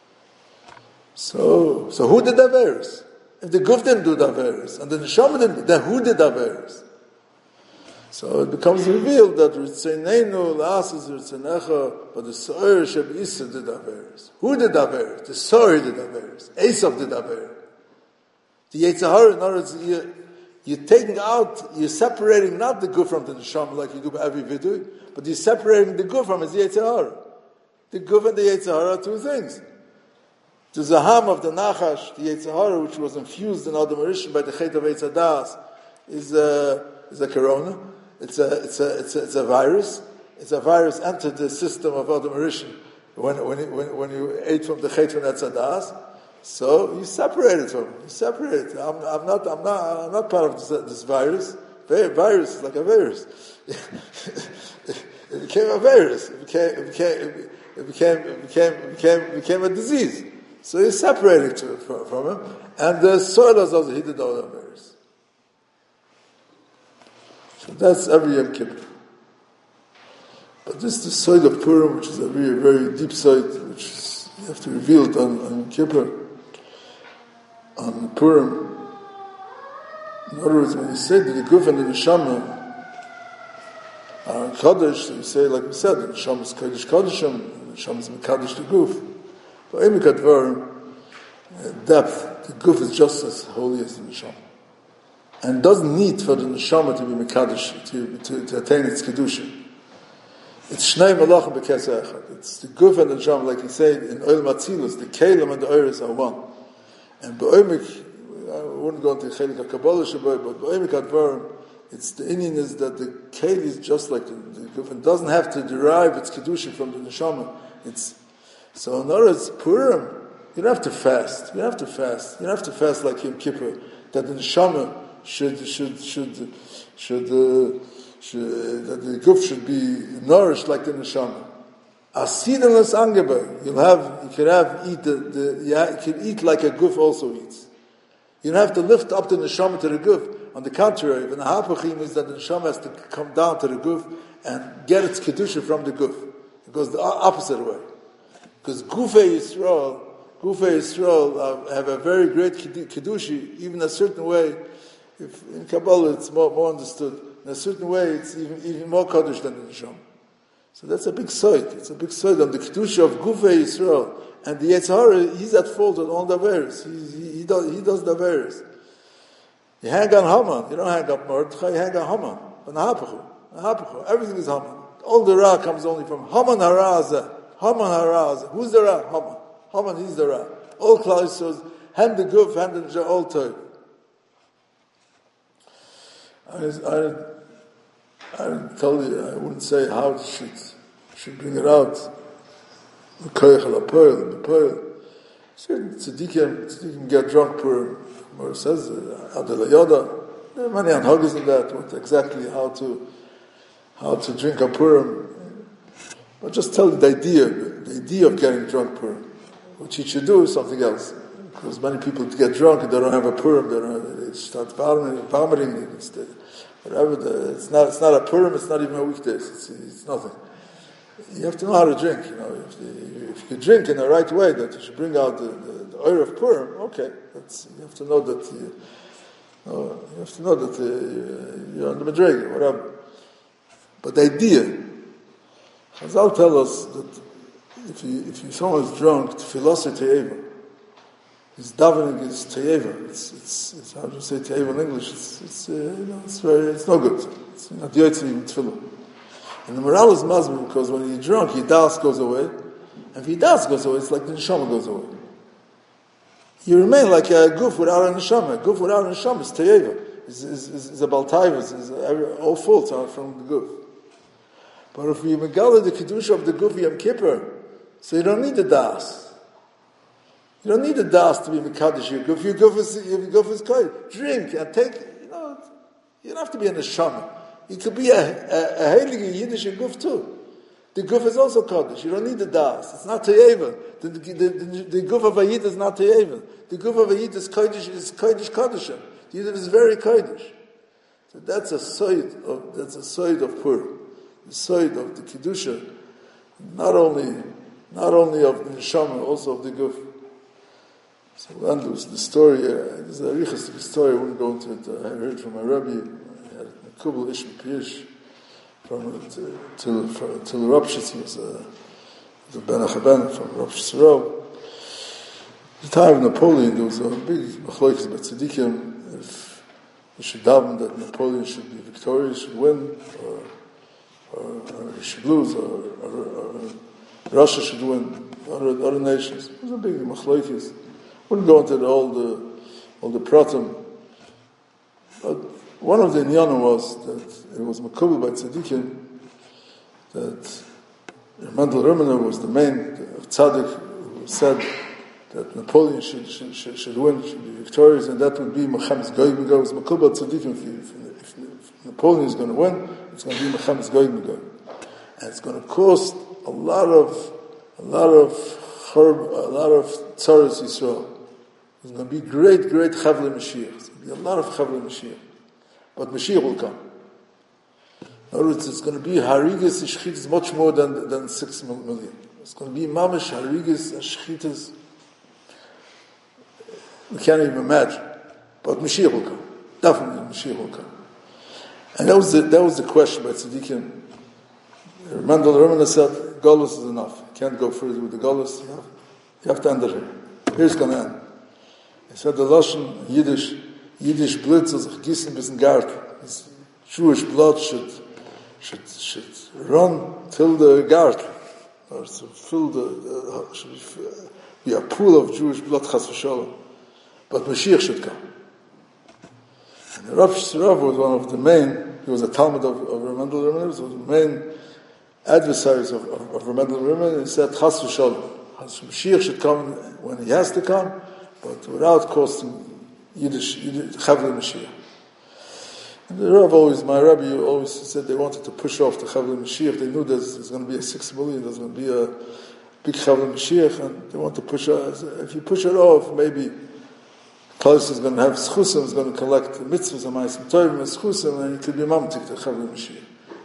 Speaker 1: So who did Averis? If the guf didn't do the Averis, and the Neshama didn't, then who did Averis? So it becomes revealed that Ritzeneinu la'asas Ritzenecha, but the So'er Sheb'isa did Averis. Who did Averis? The So'er did Averis. Esav did Averis. The Yetzirah, in other words, you're separating not the guf from the neshama like you do by every vidui, but you're separating the guf from his Yetzirah. The guf and the Yetzirah are two things. The Zaham of the Nachash, the Yetzer Hara, which was infused in Adam Rishon by the Chet of Eitz Hadas, is a corona. It's a virus. It's a virus entered the system of Adam Rishon when you ate from the Chet of Eitz Hadas. So you separated from it. You separated. I'm not part of this virus. Virus is like a virus. It became a virus. It became a disease. So you separated from him, and the soil is also heated all the virus. So that's every Yom Kippur. But this is the soil of Purim, which is a very, very deep soil, which is, you have to reveal it on Yom Kippur. On Purim, in other words, when you say that the Guf and the Neshama are in Kaddish, so you say, like we said, the Neshama is Kaddish Kaddishim, the Neshama is Mekadosh the Guf. But Emek Advarim, depth, the Guf is just as holy as the Neshama. And doesn't need for the Neshama to be Mekadosh, to attain its Kedusha. It's Shnei Malachim B'Keseh Echad. It's the Guf and the Neshama, like he said, in Oil Matzilus, the Kelim and the Oiris are one. And B'Omek, I wouldn't go into Chelik HaKabbalah Shabbat, but B'Omek Advarim, it's the Indian is that the Keli is just like the Guf, and doesn't have to derive its Kedusha from the Neshama. So in other words, Purim, you don't have to fast. You don't have to fast. You don't have to fast like Yom Kippur, that the Neshama should that the Guf should be nourished like the Neshama. Asidanless angeba, you can eat like a Guf also eats. You don't have to lift up the Neshama to the Guf. On the contrary, when the Hapachim is that the Neshama has to come down to the Guf and get its Kedusha from the Guf. It goes the opposite way. Because Gufei Yisrael have a very great Kedusha, even a certain way. If in Kabbalah it's more understood. In a certain way, it's even more Kaddish than the Neshama. So that's a big soid. It's a big soid on the Kedusha of Gufei Yisrael. And the Yetzer Hara, he's at fault on all the Averis. He does the Averis. You hang on Haman. You don't hang up Mordechai, you hang on Haman. On Hapachu. Everything is Haman. All the Ra comes only from Haman Harazah. Haman Harazah. Who's the Ra? Haman. Haman, he's the Ra. All Klal Yisrael, hand the Guf, hand the Neshama, all Torah. I tell you, I wouldn't say how it should bring it out. The koyach al hapoel, the poel. Tzaddikim get drunk Purim. Or it says Adel Yoda. There are many anhagas in that. What exactly how to drink a Purim. But just tell the idea of getting drunk Purim. What you should do is something else. Because many people get drunk and they don't have a Purim. They start vomiting. It's not a Purim. It's not even a weekdays. It's nothing. You have to know how to drink. If you drink in the right way, that you should bring out the oil of Purim. Okay, you have to know that. You're on the Madrega, whatever. But the idea, Chazal tell us that if someone is drunk, tefillah te'eva. His davening is te'eva. It's how do you say te'eva in English? It's no good. It's not yotzei even tefillah. And the morale is mazmum because when you're drunk, your das goes away. And if your das goes away, it's like the neshama goes away. You remain like a guf without a neshama. A guf without a neshama is te'eva. Is a baltaivas. All faults are from the guf. But if you megala the kedusha of the guf Yom Kippur, so you don't need the das. You don't need the das to be mekadosh your guf. Your guf is koy. Drink and take. You don't have to be a neshama. You could be a heilige Yiddish guf too. The guf is also kodesh. You don't need the das. It's not te'eva. The guf of a Yid is not te'eva. The guf of a Yid is kodesh kodeshim. The Yid is very kodesh. So that's a soid of Purim. The soid of the kedusha, not only of the neshama, also of the guf. So the story. This is a richistic story. I wouldn't go into it. I heard from my Rebbe. Kubel Ishmi Pish from till the Ropshitz, he was the Ben Achaben from Ropshitz Row. The time of Napoleon, there was a big machlokas about tzaddikim, if you should daven that Napoleon should be victorious, should win, or he should lose, or Russia should win. other nations. It was a big machlokes. Wouldn't go into all the pratim. But one of the inyanim was that it was makubel by tzaddikim that Mendel Rimmer was the main tzaddik who said that Napoleon should win, should be victorious, and that would be Mechames Goy Megoy. It was makubel tzaddikim. If Napoleon is going to win, it's going to be Mechames Goy Megoy, and it's going to cost a lot of tzaras Yisrael. There's going to be great Chavle Mashiach. There's going to be a lot of Chavle Mashiach. But Mashiach will come. In other words, it's going to be Harigas and Shchitas much more than 6 million. It's going to be Mamash Harigas and Shchitas. We can't even imagine. But Mashiach will come. Definitely Mashiach will come. And that was the question by Tzaddikim. Mendel Rimmer said, Golus is enough. You can't go further with the Golus. You have to end it here. Here's going to end. He said the Lashon Yiddish blitz is gießen bis in Garten. Jewish blood should run till the garden, or to fill should be a pool of Jewish blood, chas v'shalom. But Mashiach should come. And the Rav Shirav was one of the main. He was a Talmud of Rav Mendel Rimmer. He was one of the main adversaries of Rav Mendel Rimmer. And he said chas v'shalom. Mashiach should come when he has to come, but without costing Yiddish Chavle Mashiach. And the Rav my Rabbi always said they wanted to push off the Chavle Mashiach. They knew there's going to be a 6 million, there's going to be a big Chavle Mashiach, and they want to push it. If you push it off, maybe Klaus is going to have schusim, is going to collect mitzvahs, amaisim tovim, and schusim, and it could be mamtik the Chavle Mashiach.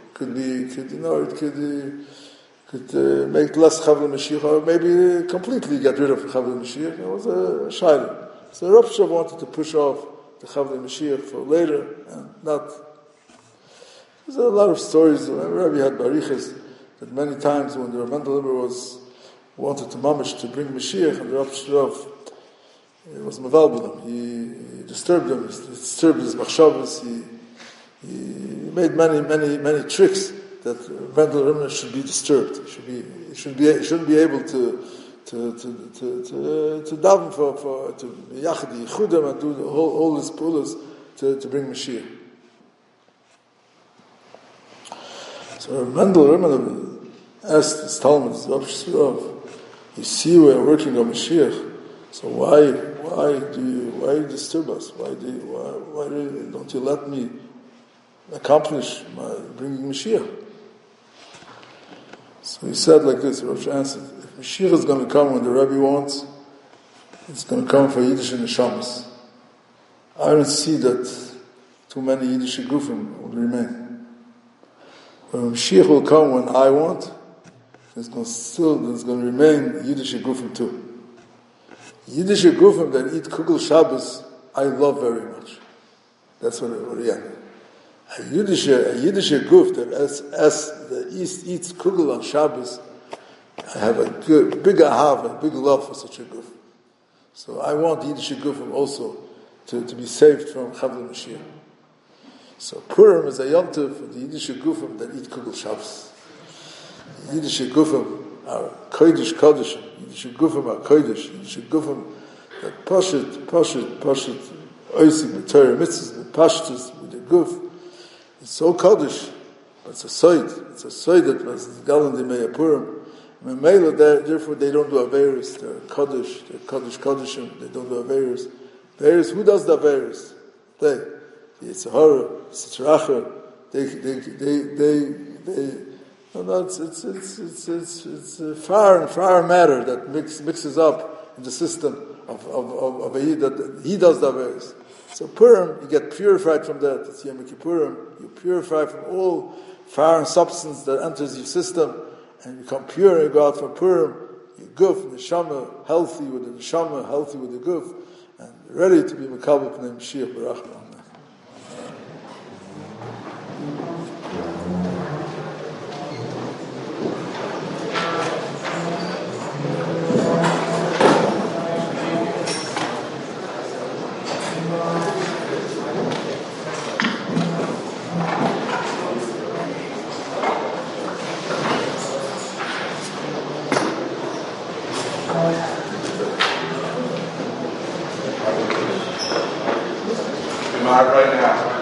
Speaker 1: Could make less Chavle Mashiach, or maybe completely get rid of Chavle Mashiach. It was a shayla. So Rav Shirav wanted to push off the Chavle Mashiach for later, and not. There's a lot of stories. Rabbi had bariches that many times when the Rav Mendel Rimmer wanted to mamish to bring Mashiach, and the Rav Shirav was mevalbel him. He disturbed him. He disturbed his machshavas. He made many tricks that Mendel Rimmer should be disturbed. He shouldn't be able to daven for to yachdi yichudim and do all his pulas to bring Mashiach. So Mendel Rimmer asked his Talmud, Rav Shirav, you see we're working on Mashiach, so why do you disturb us? Why don't you let me accomplish my bringing Mashiach? So he said like this, Rav answered, if Mashiach is going to come when the Rebbe wants, it's going to come for Yiddish and Neshamas. I don't see that too many Yiddish Gufim will remain. When Mashiach will come when I want, there's going to remain Yiddish Gufim too. Yiddish Gufim that eat Kugel Shabbos, I love very much. That's what he had. A Yiddish Guf that eats Kugel on Shabbos, I have a big ahav, a big love for such a Guf. So I want Yiddish Gufim also to be saved from Chavle Mashiach. So Purim is a yontif for the Yiddish Gufim that eat Kugel Shabbos. Yiddish Gufim are Kodesh Kodeshim. Yiddish Gufim are Kodesh. Yiddish Gufim that Pashit, Oisik, the Torah Mitzvahs, the Pashtus with the Guf. It's so Kodesh, but it's a Soid. It's a Soid that was Galan de Meya Purim. Therefore they don't do Averis. They're Kodeshim. They don't do Averis. Averis, who does the Averis? They. It's a horror. It's a Tzracha. It's a far matter that mixes up in the system of a Yid, that he does the Averis. So Purim, you get purified from that. It's Yom Kippurim. You purify from all foreign substance that enters your system, and you become pure. And you go out from Purim. You guf, neshama, healthy with the neshama, healthy with the guf, and ready to be Mekabel Pnei Mashiach Barachman.
Speaker 2: start right now.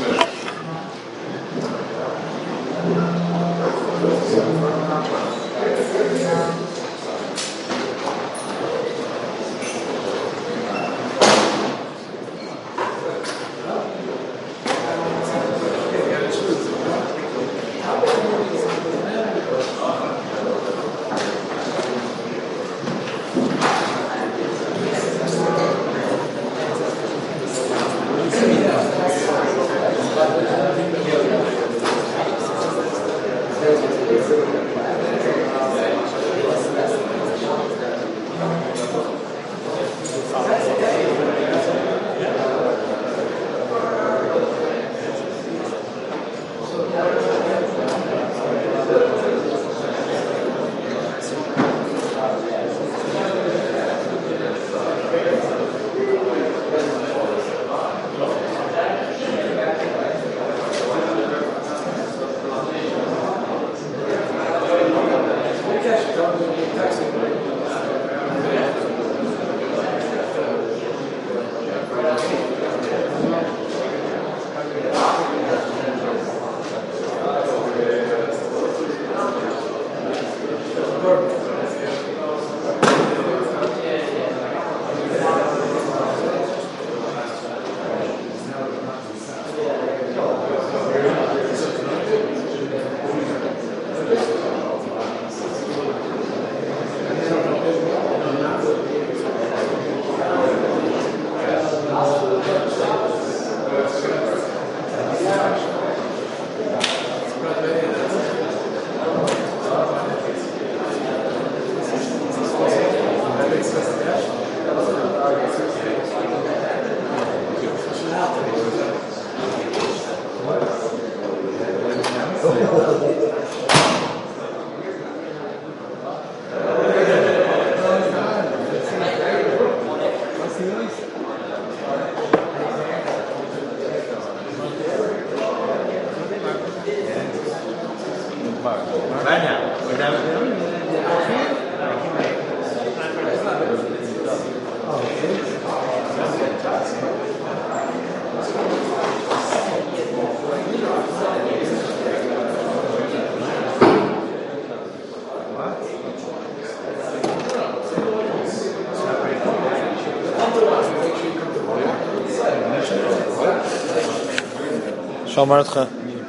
Speaker 3: Shalmartcha.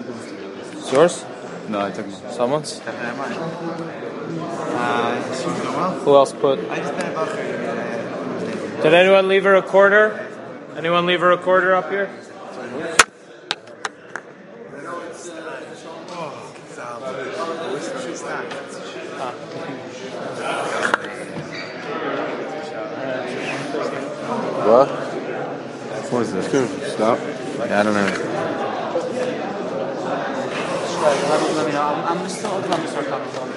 Speaker 3: It's yours?
Speaker 4: No, I took mine.
Speaker 3: Someone's?
Speaker 4: Mine.
Speaker 3: Who else put?
Speaker 4: I just been about.
Speaker 3: Did anyone leave a recorder? Anyone leave a recorder up here?
Speaker 1: What?
Speaker 4: What is this? Stop. Yeah, I don't know.
Speaker 5: Let me know. I'm still going to start talking to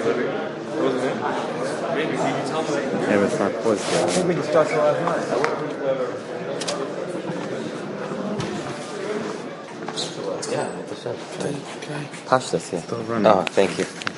Speaker 4: Yeah, but it's not close.
Speaker 5: I think we can start till last night.
Speaker 6: Yeah, 100%.
Speaker 4: Okay.
Speaker 6: Pashtas, yeah.
Speaker 4: Still running.
Speaker 6: Oh, thank you.